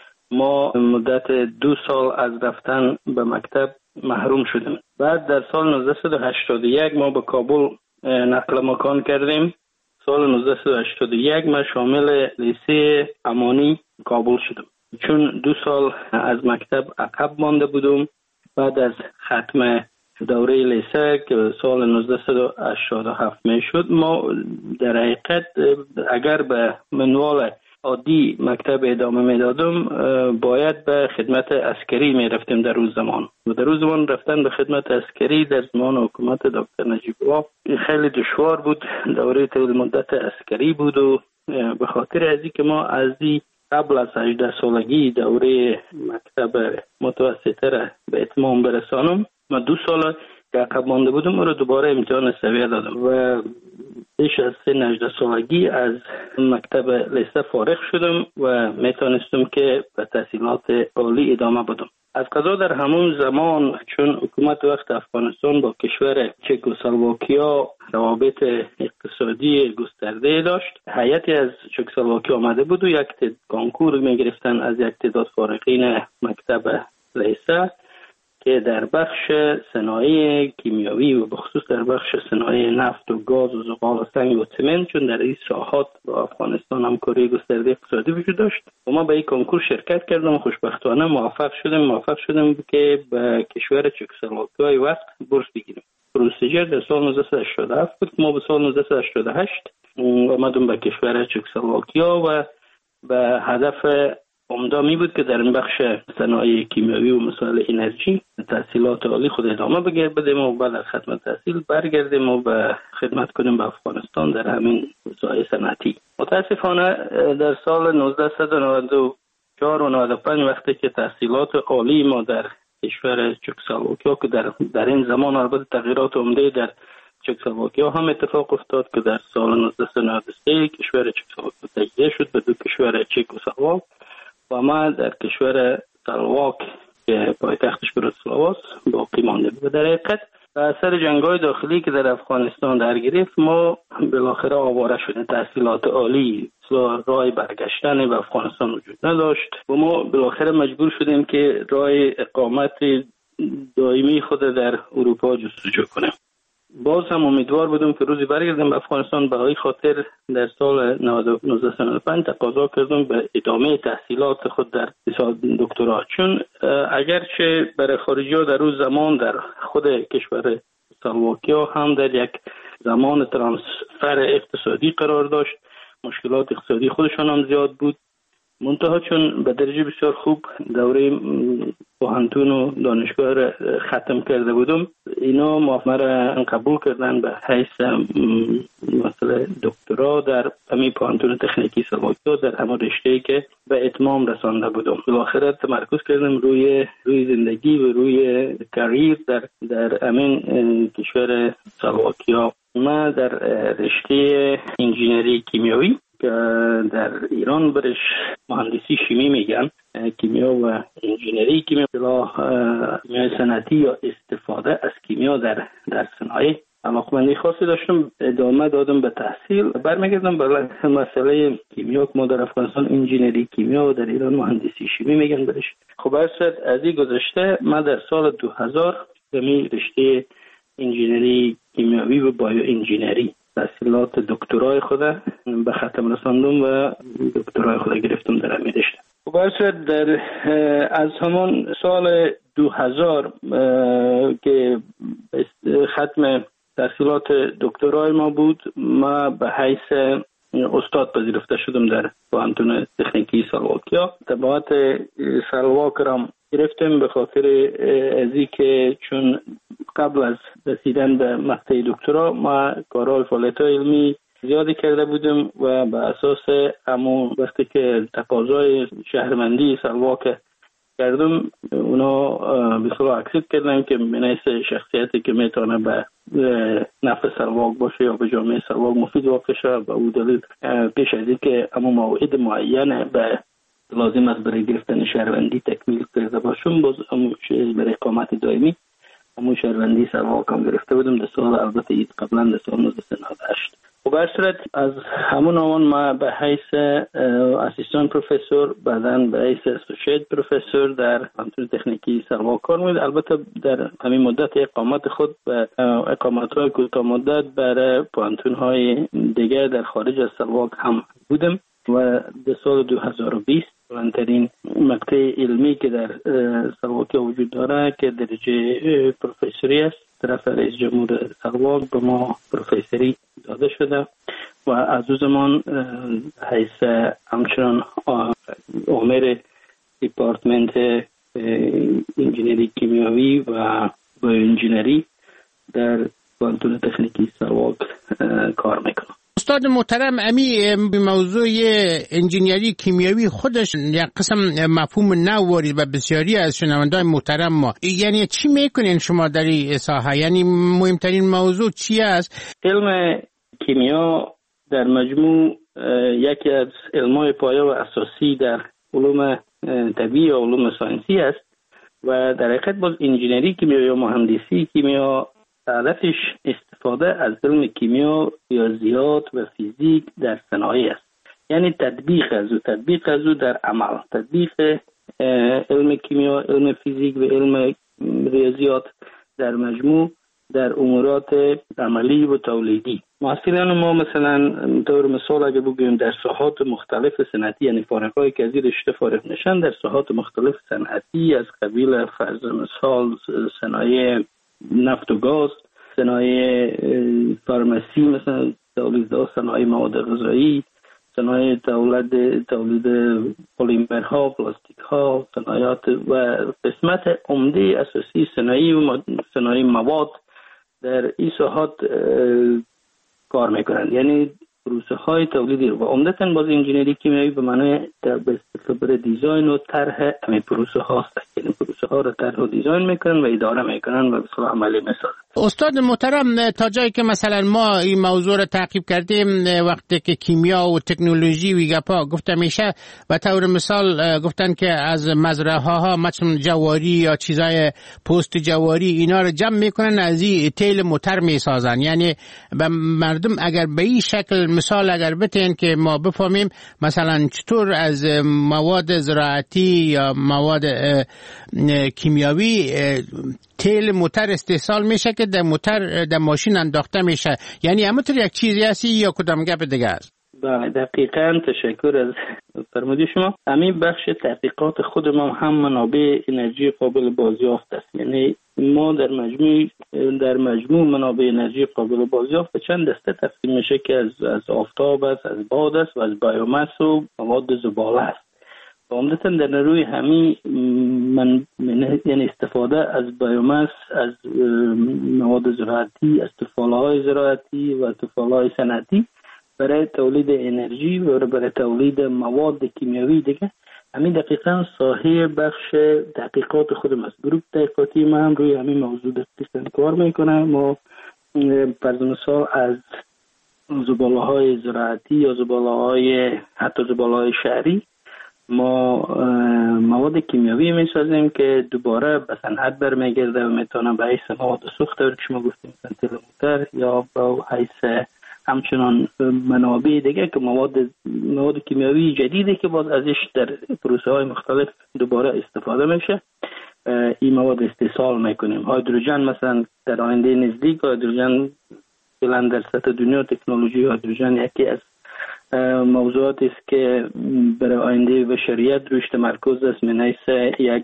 ما مدت دو سال از رفتن به مکتب محروم شدیم. بعد در سال نوزده هشتاد و یک ما به کابل نقل مکان کردیم. سال نوزده هشتاد و یک ما شامل لیسه امانی کابل شدم. چون دو سال از مکتب عقب مانده بودم، بعد از ختم دوره لیسه که سال نوزده هشتاد و هفت می شد، ما در حقیقت اگر به منوال عادی مکتب ادامه می دادم باید به خدمت عسکری می رفتیم در روز زمان و در روز زمان رفتن به خدمت عسکری در زمان حکومت دکتر نجیب الله خیلی دشوار بود. دوره طول مدت عسکری بود و به خاطر ازی که ما از دی قبل از هجده سالگی دوره مکتب متوسطه را به اتمام برسانم، ما دو سال که عقب مانده بودم او رو دوباره امتحان سویه دادم و بیش از سه هجده سالگی از مکتب لیسه فارغ شدم و میتونستم که به تحصیلات عالی ادامه بدم. از قضا در همون زمان چون حکومت وقت افغانستان با کشور چکسلواکیا روابط اقتصادی گسترده داشت، هیئتی از چکسلواکیا آمده بود و یک کنکور میگرفتن از یک تعداد فارغین مکتب لیسه که در بخش صنایع کیمیاوی و بخصوص در بخش صنایع نفت و گاز و زغال و سنگ و سمنت، چون در این ساحات با افغانستان همکاری گسترده اقتصادی وجود داشت و ما به این کنکور شرکت کردم و خوشبختانه موفق شدم موفق شدم که به کشور چکسلواکیای وقت بورس بگیریم. پروسیجر در سال نوزده هشتاد و هفت بود. ما به سال نوزده هشتاد و هشت آمدم به کشور چکسلواکیا و به هدف عمده می بود که در این بخش صنایع کیمیاوی و مسائل انرژی تحصیلات عالی خود ادامه بدیم و بعد از ختم تحصیل برگردیم و به خدمت کنیم به افغانستان در همین ساحه صنعتی. متاسفانه در سال نوزده نود و چهار و نود و پنج وقتی که تحصیلات عالی ما در کشور چکسلواکیا که در در این زمان البته تغییرات عمده در چکسلواکیا هم اتفاق افتاد که در سال نوزده نود و سه کشور چکسلواکیا تجزیه شد به دو کشور چک و سلواک و ما در کشور سلواک که پایتختش براتسلاوا است باقی مانده بود. در حقیقت اثر جنگ‌های داخلی که در افغانستان در گرفت ما بالاخره آواره شدیم. تحصیلات عالی راه برگشتن به افغانستان وجود نداشت و ما بالاخره مجبور شدیم که راه اقامت دائمی خود در اروپا جستجو کنیم. باز هم امیدوار بودم که روزی برگردم به افغانستان. به این خاطر در سال نوزده نود و پنج تقاضا کردم به ادامه تحصیلات خود در دکترا، چون اگرچه برای خارجی‌ها در روز زمان در خود کشور سلواکیا هم در یک زمان ترانسفر اقتصادی قرار داشت، مشکلات اقتصادی خودشان هم زیاد بود، منتها چون به درجه بسیار خوب دوره پوهنتون و دانشگاه را ختم کرده بودم، اینا مرا قبول کردن به حیث مثلا دکترا در همین پوهنتون تکنیکی سلواکیا در همون رشته‌ای که به اتمام رسانده بودم. بالاخره تمرکز کردم روی روی زندگی و روی کریر در در همین کشور سلواکیا. ما در رشته انجینری کیمیایی که در ایران برش مهندسی شیمی میگن، کیمیا و انجینری کیمیا، کیمیای صنعتی یا استفاده از کیمیا در در صنایع علاقمندی خاصی داشتم. ادامه دادم به تحصیل. برمیگردم به مسئله کیمیا که ما در افغانستان انجینری کیمیا و در ایران مهندسی شیمی میگن برش. خب اصلا از این گذشته ما در سال دو هزار به رشته انجینری کیمیاوی و بایو انجینری تحصیلات دکترای خود به ختم رساندم و دکترای خود گرفتم در همین رشته. خب اصلا در از همان سال دو هزار که ختم تحصیلات دکترای ما بود، ما به حیث استاد پذیرفته شدم در پوهنتون تکنیکی سلواکیا. تبعات سلواک را گرفتم به خاطر ازی که چون قبل از رسیدن به مقطع دکترا ما کارهای فعالیت علمی زیادی کرده بودم و به اساس همون وقتی که تقاضای شهروندی سلواک کردم اونا به صلاح اکسپت کردن که منیس شخصیتی که میتونه به نفع سلواک باشه یا به جامعه سلواک مفید واقع شه. به او دلیل پیش از این که همون موعد معین به لازم است برای گرفتن شهروندی تکمیل کرده باشم، باز همون برای اقامت دائمی همون شهروندی سلواک هم گرفته بودم در سال البته اید قبلا در سال نوزده نود و هشت. به صورت از همون آن ما به حیث اسیستان پروفسور، بعداً به حیث اسوسییت پروفسور در پانتون تکنیکی سلواک کار می‌کردم. البته در همین مدت اقامت خود به اقامت‌های کوتاه مدت برای پانتون‌های دیگر در خارج از سلواک هم بودم و در سال دو هزار و بیست بلندترین مقطع علمی که در سلواک وجود داره که درجه پروفسوری است، طرف رئیس جمهور سلواک به ما پروفسوری داده شده و از او زمان حیث همچنان عامل دیپارتمنت انجینری کیمیاوی و بایوانجینری در پانتون تکنیکی سلواک کار میکنم. استاد محترم، امی موضوع انجینری کیمیاوی خودش یک قسم مفهوم نواری و بسیاری از شنوندگان محترم ما، یعنی چی میکنین شما در این ساحه؟ یعنی مهمترین موضوع چی است؟ علم کیمیا در مجموع یکی از علمای پایه و اساسی در علوم طبیعی و علوم ساینسی است و در حقیقت باز انجینری کیمیا یا مهندسی کیمیا هدفش استفاده از علم کیمیا، ریاضیات و فیزیک در صنایع است. یعنی تطبیق از او تطبیق از او در عمل، تطبیق علم کیمیا، علم فیزیک و علم ریاضیات در مجموع در امورات عملی و تولیدی. محصلان ما مثلا طور مثال اگه بگویم در ساحات مختلف صنعتی، یعنی فارغ‌هایی که از این رشته فارغ نشن در ساحات مختلف صنعتی از قبیل فرض مثال صنایع نفت و گاز، صنایع فارمسی مثلا تولید صنایع مواد غذایی، صنایع تولید تولید پلیمرها، پلاستیک‌ها، صنایع و قسمت عمده اساسی صنایع و صنایع مواد در این ساحات کار میکنند. یعنی پروسه های تولیدی و عمدتاً باز انجینری کیمیایی به معنای به خبر دیزاین و طرح همین پروسه هاست. یعنی پروسه ها رو طرح و دیزاین میکنن و اداره میکنن و به صورت عملی میسازن. استاد محترم، تا جایی که مثلا ما این موضوع رو تعقیب کردیم، وقتی که کیمیا و تکنولوژی و گپا گفته میشه و طور مثال گفتن که از مزرعه ها مثلا جواری یا چیزای پوست جواری اینا رو جمع میکنن از این تیل موتر میسازن. یعنی به مردم اگر به این شکل مثال اگر بتین که ما بفهمیم مثلا چطور از مواد زراعتی یا مواد کیمیاوی تیل موتر استحصال میشه که در موتر در ماشین انداخته میشه، یعنی همونطور یک چیزی هستی یا کدام گپ دیگه است؟ بله دقیقاً، تشکر از فرمودی شما. همین بخش تحقیقات خود ما هم منابع انرژی قابل بازیافت است. یعنی ما در مجموع در مجموع منابع انرژی قابل بازیافت به چند دسته تقسیم میشه که از از آفتاب است، از باد است و از بایوماس و مواد زباله است. عمدتاً در روی همین من یعنی استفاده از بایوماس، از مواد زراعتی، از تفاله‌های زراعتی و تفاله‌های صنعتی برای تولید انرژی و برای تولید مواد کیمیاوی دیگه. همین دقیقاً ساحه بخش تحقیقات خودم است. گروه تحقیقاتی ما هم روی همین موضوع دقیقاً کار میکنه. ما فرض مثال از زباله‌های زراعتی یا زباله‌های حتی زباله‌های شهری ما مواد کیمیاوی میسازیم که دوباره به صنعت برمیگرده و میتونه به حیث مواد سوخت که شما گفتیم مثلا موتر یا به حیث همچنان منابع دیگه که مواد مواد کیمیاوی جدیدی که باز ازش در پروسه های مختلف دوباره استفاده میشه این مواد استحصال میکنیم. هیدروژن مثلا در آینده نزدیک هیدروژن فعلا در سطح دنیا تکنولوژی هیدروژن یکی از موضوعاتی است که برای آینده بشریت روش تمرکز است من حیث یک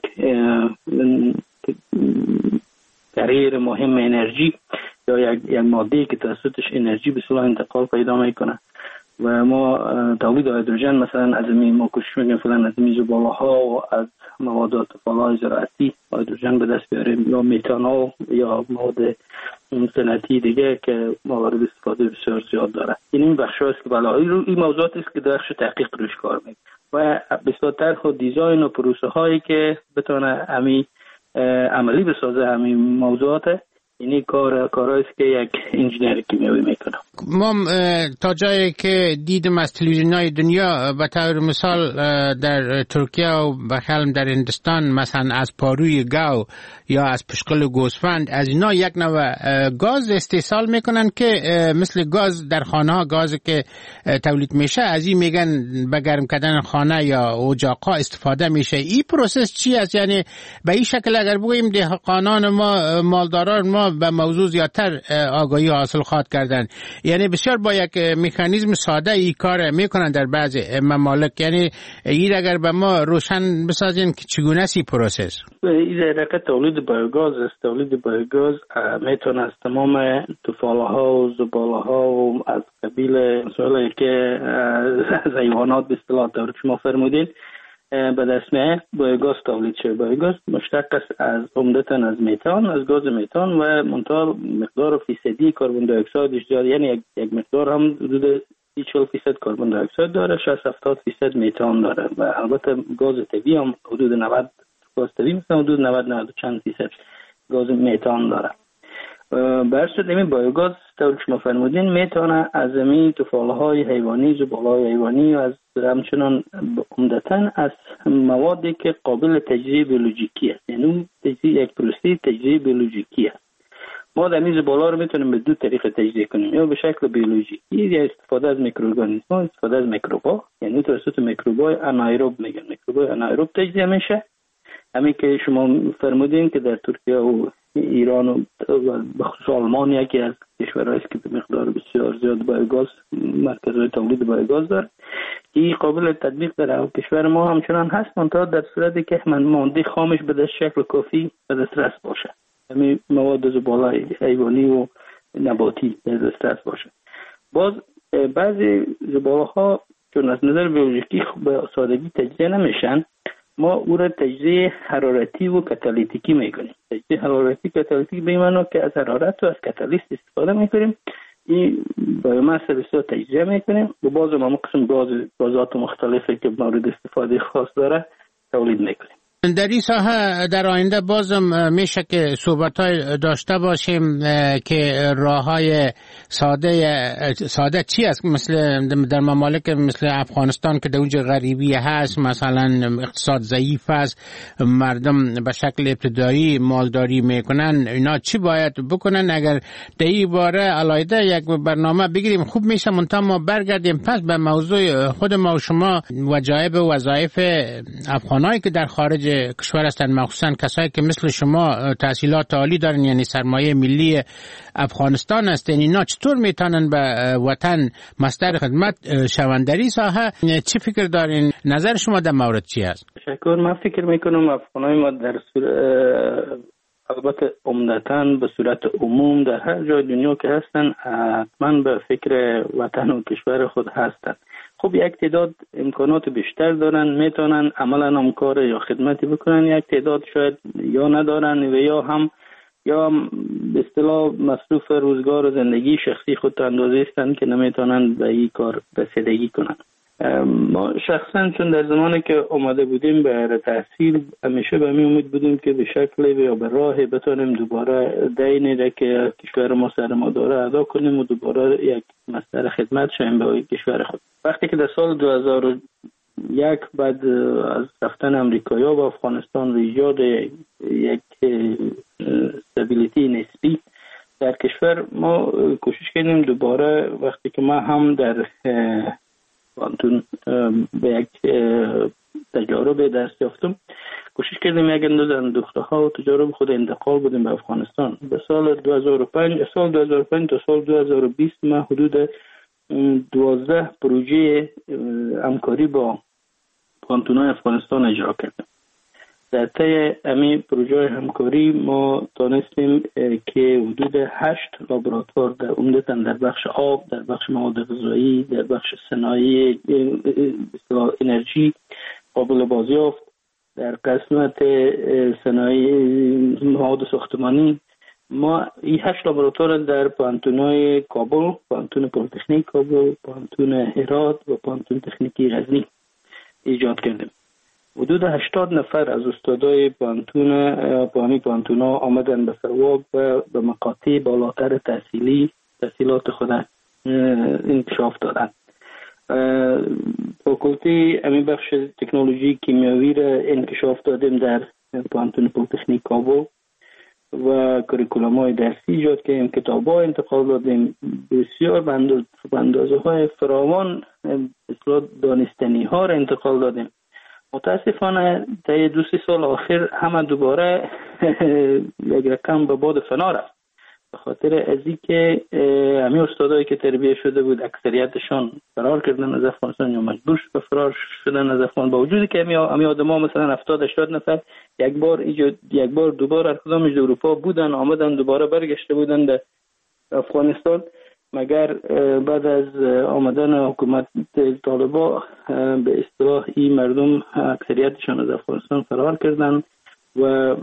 تغییر مهم انرژی یا یک یک ماده که توسطش انرژی به صورت انتقال پیدا میکنه و ما تولید هیدروژن مثلا از این ما کوشش میکنیم فعلا از این زباله ها و از مواد تفاعل زراعتی هیدروژن به دست بیاریم یا متانول یا مواد صنعتی دیگه که موارد استفاده بسیار زیاد داره. این بخش است که بالا این موضوعاتی است که در بخش تحقیق روش کار میکنیم و بسیار طرح و دیزاین و پروسه هایی که بتونه همین عملی بسازه همین موضوعات اینی کار کارایست که یک انجینر کیمیایی میکنه. ما تا جایی که دیدم از تلویزیون‌های دنیا به طور مثال در ترکیه و بخالم در هندوستان مثلا از پاروی گاو یا از پشقل گوسفند از اینا یک نوع گاز استحصال میکنن که مثل گاز در خانه ها گازی که تولید میشه از این میگن به گرم کردن خانه یا اجاقا استفاده میشه. این پروسس چی است؟ یعنی به این شکل اگر بگوییم دهقانان ما مالداران ما به موضوع زیادتر آگاهی حاصل خواهد کردن، یعنی بسیار با یک مکانیزم ساده این کار میکنن در بعضی ممالک. یعنی این اگر به ما روشن بسازین که چگونه است این پروسس؟ این حرکت تولید بایوگاز است. تولید بایوگاز میتونه از تمام طفاله ها و زباله ها و از قبیل مسائلی که از حیوانات به اصطلاح طور که شما فرمودید به دست میاد بایوگاز تولید شده. بایوگاز مشتق است از عمدتاً از میتان، از گاز میتان و منتها مقدار فیصدی کربن دی اکسایدش داره، یعنی یک, یک مقدار هم حدود چهل فیصد کربن دی اکساید داره، شصت هفتاد فیصد میتان داره و البته گاز طبیعی هم حدود نود گاز طبیعی مثلا حدود نود نود چند فیصد گاز میتان داره. برشت این بایوگاز طور شما فرمودین میتونه از این طفاله های حیوانی، زباله های حیوانی و از همچنان عمدتاً از موادی که قابل تجزیه بیولوژیکی است، یعنی تجزیه یک پروسه تجزیه بیولوژیکی است. ما در این زباله رو میتونیم به دو طریق تجزیه کنیم، یا به شکل بیولوژیکی یا استفاده از میکروارگانیسم‌ها، استفاده از میکروب‌ها، یعنی توسط میکروب‌های انایروب میگن میکروب‌های انایروب تجزیه میشه. همین که شما فرمودین که در ترکیه و ایران و بخصوص آلمان یکی از کشورهایی است که به مقدار بسیار زیاد بایوگاز مرکزهای تولید بایوگاز داره، این قابل تطبیق در کشور ما همچنان هست، منتها در صورتی که من ماده خامش به دست شکل کافی به دسترس باشه، همین مواد زباله حیوانی و نباتی به دسترس باشه. باز بعضی زباله ها چون از نظر بیولوژیکی به سادگی تجزیه نمیشن، ما او را تجزیه حرارتی و کاتالیتیکی میکنیم. تجزیه حرارتی کاتالیتیکی به معنی که از حرارت و از کاتالیست استفاده میکنیم. این بایوماس بسیار تجزیه میکنیم و باز ما قسم گاز گازات مختلفی که مورد استفاده خاص داره تولید میکنیم. در این ساحه در آینده بازم میشه که صحبت‌های داشته باشیم که راه‌های ساده ساده چی است، مثل در ممالک مثل افغانستان که در اونجا غریبی هست، مثلا اقتصاد ضعیف است، مردم به شکل ابتدایی مالداری میکنن، اینا چی باید بکنن؟ اگر در این باره علایده یک برنامه بگیریم خوب میشه. منتها ما برگردیم پس به موضوع خود ما و شما، وظایف و وظایف افغانایی که در خارج کشور هستند، مخصوصا کسایی که مثل شما تحصیلات عالی دارن، یعنی سرمایه ملی افغانستان هستن، اینا چطور میتونن به وطن مصدر خدمت شوند؟ در این ساحه چی فکر دارین؟ نظر شما در مورد چی است؟ تشکر. من فکر میکنم افغانای ما در صورت البته عمدتاً به صورت عموم در هر جای دنیا که هستن حتما به فکر وطن و کشور خود هستن. خب یک تعداد امکانات بیشتر دارن، میتونن عملا هم کار یا خدمتی بکنن، یک تعداد شاید یا ندارن و یا هم یا به اصطلاح مصروف روزگار و زندگی شخصی خود اندازه هستند که نمیتونن به این کار رسیدگی کنن. ما شخصا چون در زمانی که اومده بودیم به تحصیل همیشه به می امید بودیم که به شکل یا به راهی بتونیم دوباره دینی را که کشور ما سر ما داره ادا کنیم و دوباره یک مصدر خدمت شویم به کشور خود. وقتی که در سال دو هزار و یک بعد از رفتن امریکایی‌ها به افغانستان و ایجاد یک استابیلیتی نسبی در کشور، ما کوشش کردیم دوباره وقتی که ما هم در پانتون به یک تجارب دست یافتم، کوشش کردیم یک اندازه اندوخته ها و تجارب خود انتقال بدیم به افغانستان. به سال دو هزار و پنج سال دو هزار و پنج تا سال دو هزار و بیست ما حدود دوازده پروژه همکاری با پانتونای افغانستان اجرا کردیم. در طی همین پروژه همکاری ما تانستیم که حدود هشت لابراتوار در عمدتاً در بخش آب، در بخش مواد غذایی، در بخش صنایع انرژی قابل بازیافت، در قسمت صنایع مواد ساختمانی، ما این هشت لابراتوار در پانتونای کابل، پانتون پلی‌تکنیک کابل، پانتون هرات و پانتون تکنیکی غزنی ایجاد کردیم. حدود هشتاد نفر از استادای پانتون پانی پانتونا آمدن به سواک و به مقاطع بالاتر تحصیلی تحصیلات خود انکشاف دادن. فاکولته همین بخش تکنولوژی کیمیاوی را انکشاف دادیم در پانتون پلیتکنیک کابل و کریکولوم های درسی ایجاد کردیم، کتاب ها انتقال دادیم، بسیار به اندازه های فراوان اصلاح دانستنی ها را انتقال دادیم. متاسفانه در دو سه سال آخر همه دوباره یک رقم به باد فنا رفت، به خاطر از اینکه همین استادایی که تربیه شده بود اکثریتشان فرار کردن از افغانستان یا مجبور به فرار شدن از افغانستان، با وجودی که همین آدما مثلا هفتاد هشتاد نفر یک بار ایجاد یک بار دوباره هر کدامش در اروپا بودن، آمدن دوباره برگشته بودن به افغانستان، مگر بعد از آمدن حکومت طالبا به اصطلاح این مردم اکثریتشان از افغانستان فرار کردن و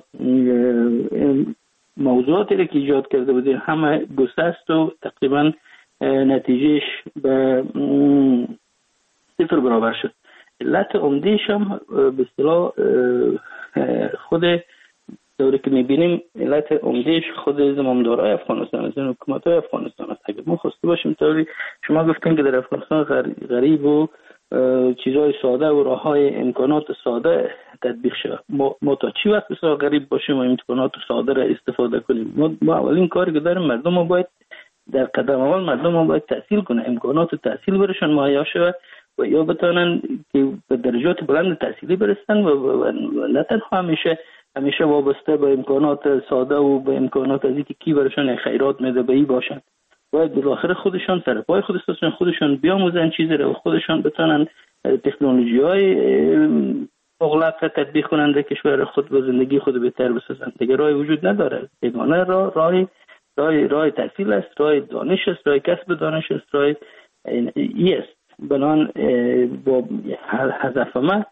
موضوعاتی که ایجاد کرده بودیم همه گسست و تقریبا نتیجهش به صفر برابر شد. علت عمدهش هم به اصطلاح خود دوری که میبینیم علت عمدهش خود زمامدارای افغانستان است، حکومت‌های افغانستان است. اگر ما خواسته باشیم طوری شما گفتین که در افغانستان غریب و چیزهای ساده و راههای امکانات ساده تطبیق شود، ما, ما تا چی وقت بسیار غریب باشیم و امکانات ساده را استفاده کنیم؟ ما, ما اولین کاری که داریم مردم ما باید در قدم اول مردم ما باید تحصیل کنه، امکانات تحصیل برشان مهیا شود و یا بتونن که به درجات بلند تحصیلی برسن و, و, و نه تنها همیشه همیشه وابسته به امکانات ساده و به امکانات از اینکه کی برشان خیرات میده به ای باشن، باید بالاخره خودشان سر پای خودشان خودشان بیاموزن چیزی رو، خودشان بتونن تکنولوژی های مغلق تطبیق کنند در کشور خود و زندگی خود بهتر بسازند. دیگه راهی وجود نداره، یگانه راه راه راه راه تحصیل است، راه دانش است، راه کسب دانش است، راه ای است. بنان با هدف ما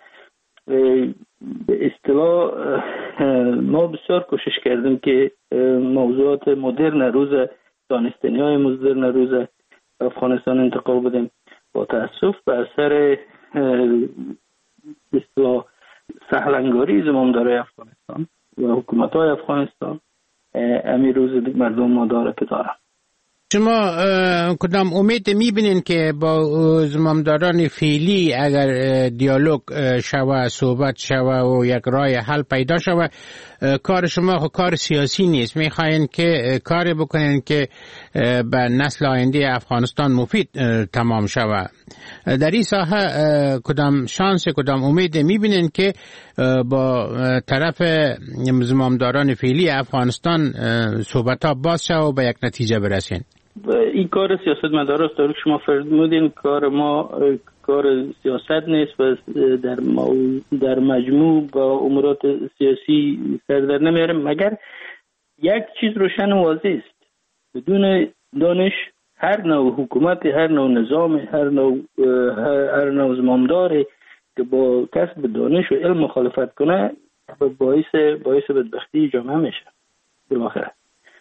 به اصطلاح ما بسیار کوشش کردیم که موضوعات مدرن روز دانستنی های مدرن روز افغانستان انتقال بدیم. با تأسف به اثر به اصطلاح سهلنگاری زمامدارای افغانستان و حکومت های افغانستان امیر روز مردم ما داره که دارم. شما کدام امید میبینین که با زمامداران فعلی اگر دیالوگ شوه، صحبت شوه و یک راه حل پیدا شوه، کار شما خب کار سیاسی نیست، میخواین که کاری بکنین که به نسل آینده افغانستان مفید تمام شوه. در این ساحه کدام شانس کدام امید میبینین که با طرف زمامداران فعلی افغانستان صحبت ها باز شوه و به یک نتیجه برسین؟ این کار سیاستمدار است، دارو شما فرمودین، کار ما کار سیاست نیست و در در مجموع با امورات سیاسی سر در نمیاریم، مگر یک چیز روشن و واضح است: بدون دانش هر نوع حکومت، هر نوع نظام، هر نوع هر نوع زمامداری که با کسب دانش و علم مخالفت کنه باعث باعث بدبختی جامعه میشه. بالاخره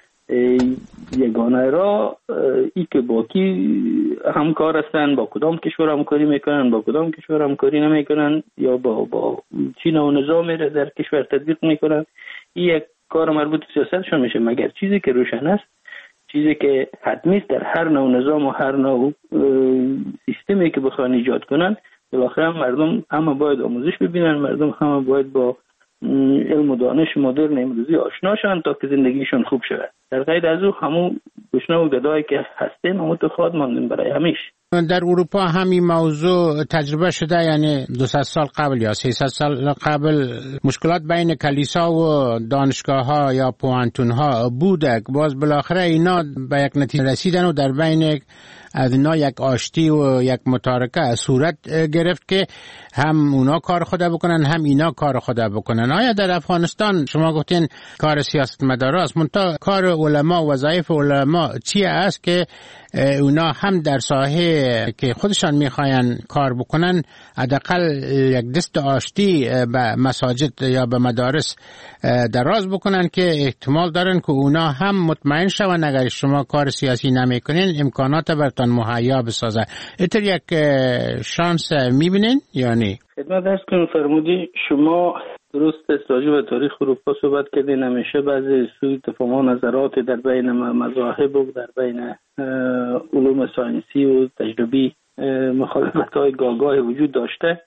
یگانه را ای که با کی همکار هستن، با کدام کشور همکاری میکنن، با کدام کشور همکاری نمیکنن، یا با با چی نوع نظامی را در کشور تطبیق میکنن، این یک کار مربوط به سیاستشون میشه. مگر چیزی که روشن است، چیزی که حتمی است در هر نوع نظام و هر نوع سیستمی که بخوان ایجاد کنن، بالاخره مردم همه باید آموزش ببینن، مردم همه باید با علم و دانش مدرن امروزی آشنا شدن تا که زندگیشون خوب شود. در غیر از او همون گشنه و گدایی که هستیم همون تو خود ماندیم برای همیشه. در اروپا همین موضوع تجربه شده، یعنی دویست سال قبل یا سیصد سال قبل مشکلات بین کلیسا و دانشگاه ها یا پوانتون ها بوده، باز بالاخره اینا به یک نتیجه رسیدن و در بین از اینا یک آشتی و یک متارکه صورت گرفت که هم اونا کار خود بکنن هم اینا کار خود بکنن. آیا در افغانستان شما گفتین کار سیاستمدار است، منتها کار علما، وظایف علما چی است که اونا هم در ساحه که خودشان میخواین کار بکنن حداقل یک دست آشتی به مساجد یا به مدارس دراز بکنن که احتمال دارن که اونا هم مطمئن شون اگر شما کار سیاسی نمیکنین امکانات برتان مهیا بسازه. اینطور یک شانس میبینین یا نه؟ خدمت هست که فرمودی شما درست است راجع به تاریخ اروپا صحبت کردین. همیشه بعضی سوء تفاهم و نظرات در بین مذاهب و در بین علوم ساینسی و تجربی مخالفت های گاگاه وجود داشته.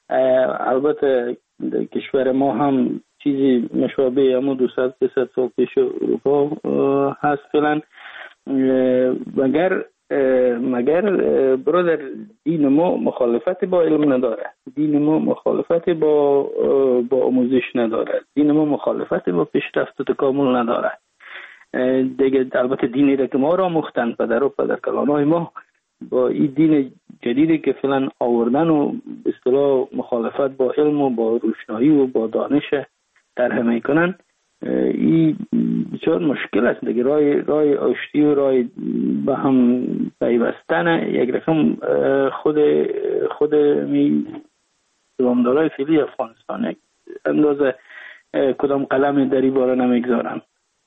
البته کشور ما هم چیزی مشابه همون دویست سیصد سال پیش اروپا هست فعلا. مگر مگر برادر دین ما مخالفت با علم نداره، دین ما مخالفت با با آموزش نداره، دین ما مخالفت با پیشرفت و تکامل نداره. دیگه البته دینی را که ما را مختن پدر و پدر کلانای ما با این دین جدیدی که فعلا آوردن و به اصطلاح مخالفت با علم و با روشنایی و با دانش طرح میکنن، این بسیار مشکل است دیگه. رای رای آشتی و رای به هم پیوستن یک رقم خود خود می زمامدارای فعلی افغانستان یک اندازه کدام قلم در این باره نمیگذارن.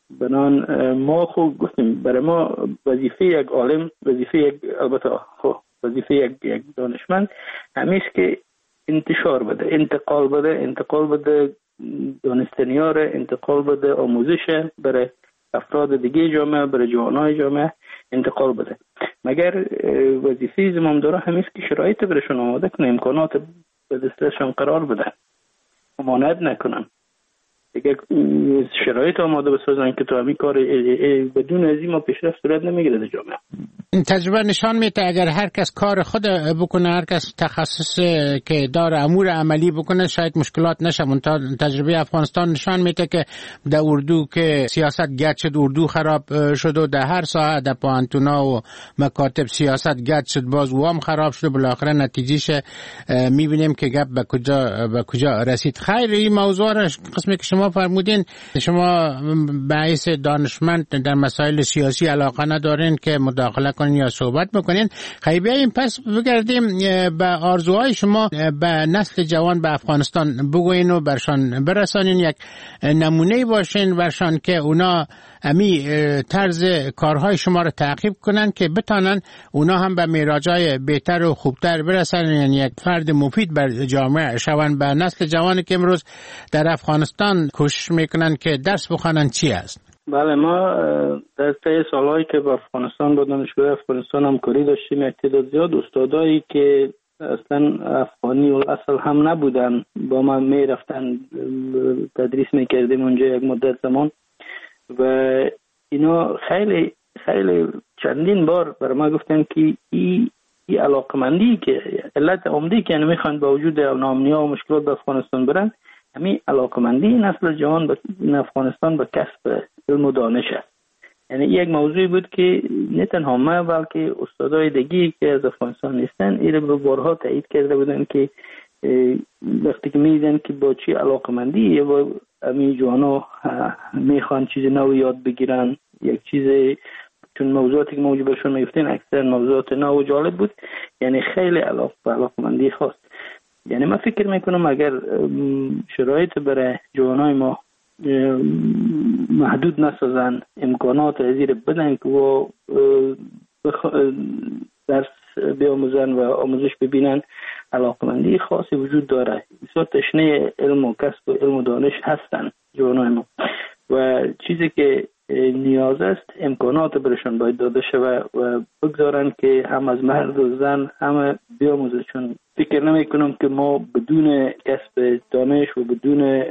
بنان ما خوب گفتیم برای ما وظیفه یک عالم، وظیفه یک البته خب وظیفه یک یک دانشمند همیشه که انتشار بده، انتقال بده، انتقال بده دانستنیار، انتقال بده آموزش برای افراد دیگه جامعه، برای جوانای جامعه انتقال بده. مگر وظیفه زمامدارا همیشه که شرایط برشون آماده کنه، امکانات به دستشون قرار بده، ممانعت نکنن. دیگه شرایط آماده بسازن که تو همین کار بدون از این ما پیشرفت صورت نمیگیره در جامعه. تجربه نشان میده اگر هر کس کار خود بکنه، هر کس تخصص که داره امور عملی بکنه، شاید مشکلات نشه. تجربه افغانستان نشان میده که در اردو که سیاست گد شد، اردو خراب شد و در هر ساحه در پانتونا و مکاتب سیاست گد شد، باز وام خراب شد. بالاخره نتیجهش میبینیم که گپ به کجا به کجا رسید. خیر، این موضوع را قسمی که شما فرمودین، شما به حیث دانشمند در مسائل سیاسی علاقه ندارین که مداخله کنین یا صحبت بکنین. خیلی بیاییم پس بگردیم به آرزوهای شما به نسل جوان به افغانستان بگوین و برشان برسانین، یک نمونه باشین برشان که اونا امی طرز کارهای شما رو تعقیب کنن که بتانن اونا هم به میراجای بهتر و خوبتر برسن، یعنی یک فرد مفید بر جامعه شون. به نسل جوانی که امروز در افغانستان کوشش میکنن که درس بخوانن چی است؟ بله، ما در طی سالهایی که با افغانستان با دانشگاه افغانستان همکاری داشتیم، تعداد زیاد استادایی که اصلا افغانی اصل هم نبودن با ما میرفتن تدریس میکردیم اونجا یک مدت زمان و اینا خیلی خیلی چندین بار برای ما گفتن که این ای علاقمندی که علت عمده که میخوان با وجود ناامنی‌ها و مشکلات به افغانستان برن، همین علاقمندی نسل جوان به افغانستان به کسب علم و دانش است. یعنی یک موضوعی بود که نه تنها ما بلکه استادای دیگه که از افغانستان نیستن این رو بارها تایید کرده بودن که وقتی که میدیدن که با چی علاقمندی یا با همین جوانا میخوان چیز نو یاد بگیرن، یک چیز، چون موضوعاتی که موجود برشون میفتین اکثر موضوعات نو و جالب بود، یعنی خیلی علاقه علاقمندی خواست. یعنی من فکر میکنم اگر شرایط برای جوانای ما محدود نسازن، امکانات ازیر بدن که و درس بیاموزن و آموزش ببینن، علاقمندی خاصی وجود داره. بسیار تشنه علم و کسب و علم و دانش هستن جوانای ما و چیزی که نیاز است امکانات برشان باید داده شود و بگذارن که هم از مرد و زن همه بیاموزن. چون فکر نمی کنم که ما بدون کسب دانش و بدون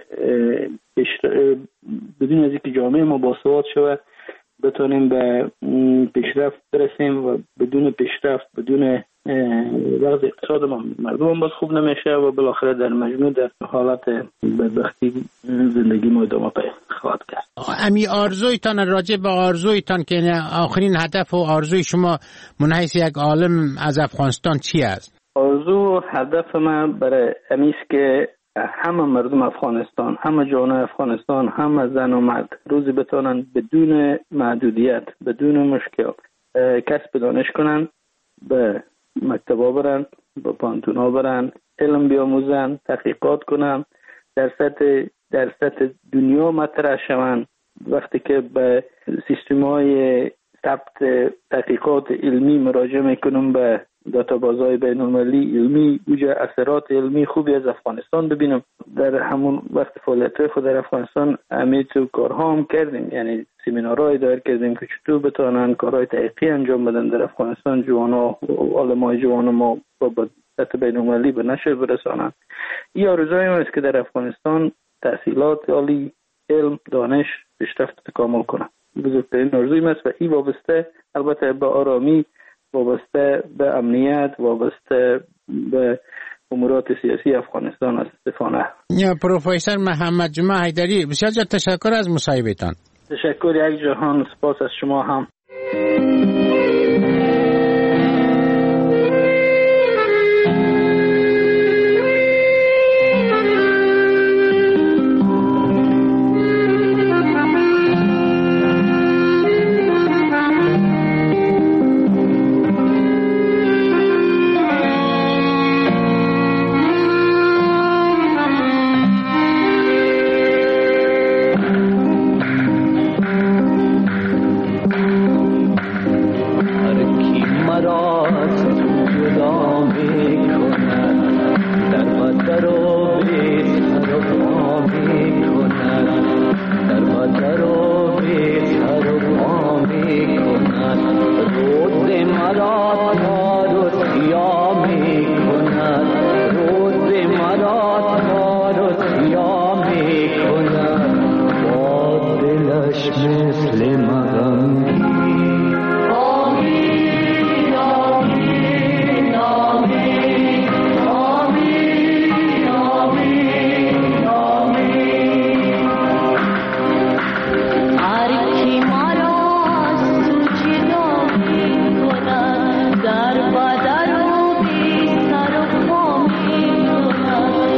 بدون از اینکه جامعه ما باسواد شود بتونیم به پیشرفت برسیم و بدون پیشرفت بدون وضع اقتصاد ما مردم باز خوب نمیشه و بالاخره در مجموع در حالت بدبختی زندگی ما ادامه خواهد کرد. امی آرزویتان راجع به آرزویتان که آخرین هدف و آرزوی شما من حیث یک عالم از افغانستان چی است؟ آرزو هدف من برای امیست که همه مردم افغانستان، همه جوانای افغانستان، همه زن و مرد روزی بتونن بدون محدودیت، بدون مشکل کسب دانش کنن، به مکتبا برن، به پانتونا برن، علم بیاموزن، تحقیقات کنن، در سطح در سطح دنیا مطرح شوند. وقتی که به سیستم‌های ثبت تحقیقات علمی مراجعه میکنم، به داتابازهای بین المللی علمی، اوجه اثرات علمی خوبی از افغانستان ببینم. در همون وقت فعالیت خود در افغانستان همه تو کارها هم کردیم، یعنی سمینارهای دایر کردیم که چطور بتونن کارهای تحقیقی انجام بدن در افغانستان، جوانا علمای جوان ما با سطح بین المللی به نشر برسانن. این آرزوی ما است که در افغانستان تحصیلات عالی، علم، دانش پیشرفت تکامل کنه. بزرگترین آرزوی ما است و این وابسته البته به آرامی، وابسته به امنیت، وابسته به امورات سیاسی افغانستان است. استفانه پروفسور محمد جمعه حیدری، بسیار زیاد تشکر از مصاحبهتان. تشکر یک جهان، سپاس از شما هم.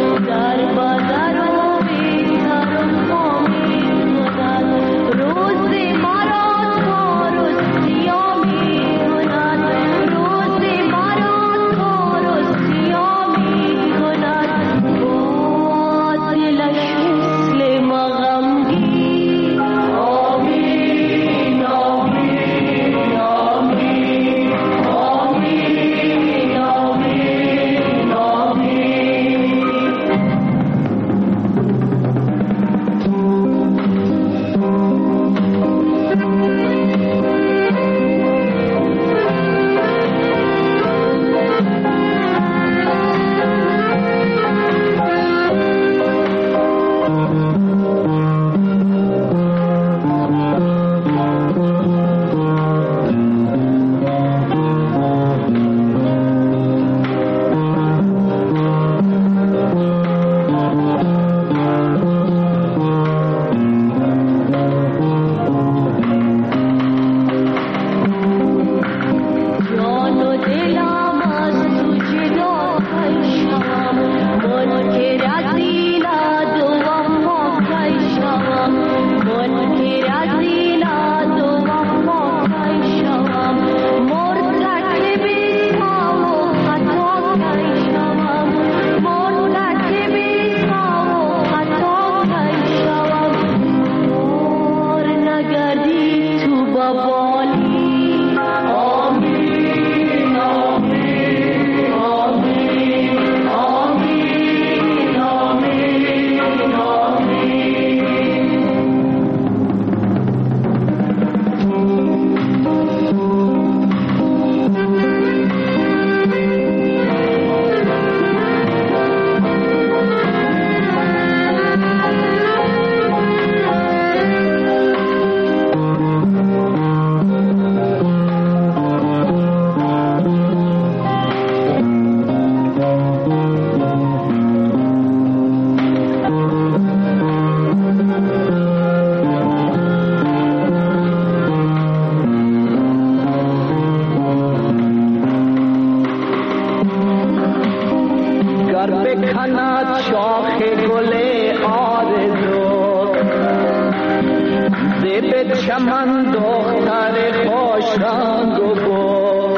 Rose ماند شاخ گل آرزو زیب چمن دختر خوش رنگ و بو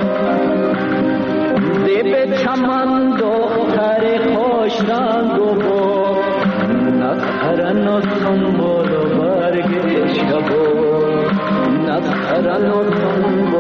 زیب چمن دختر خوش رنگ و بو نسخرن و سنبول و برگ شبو نسخرن و سنبول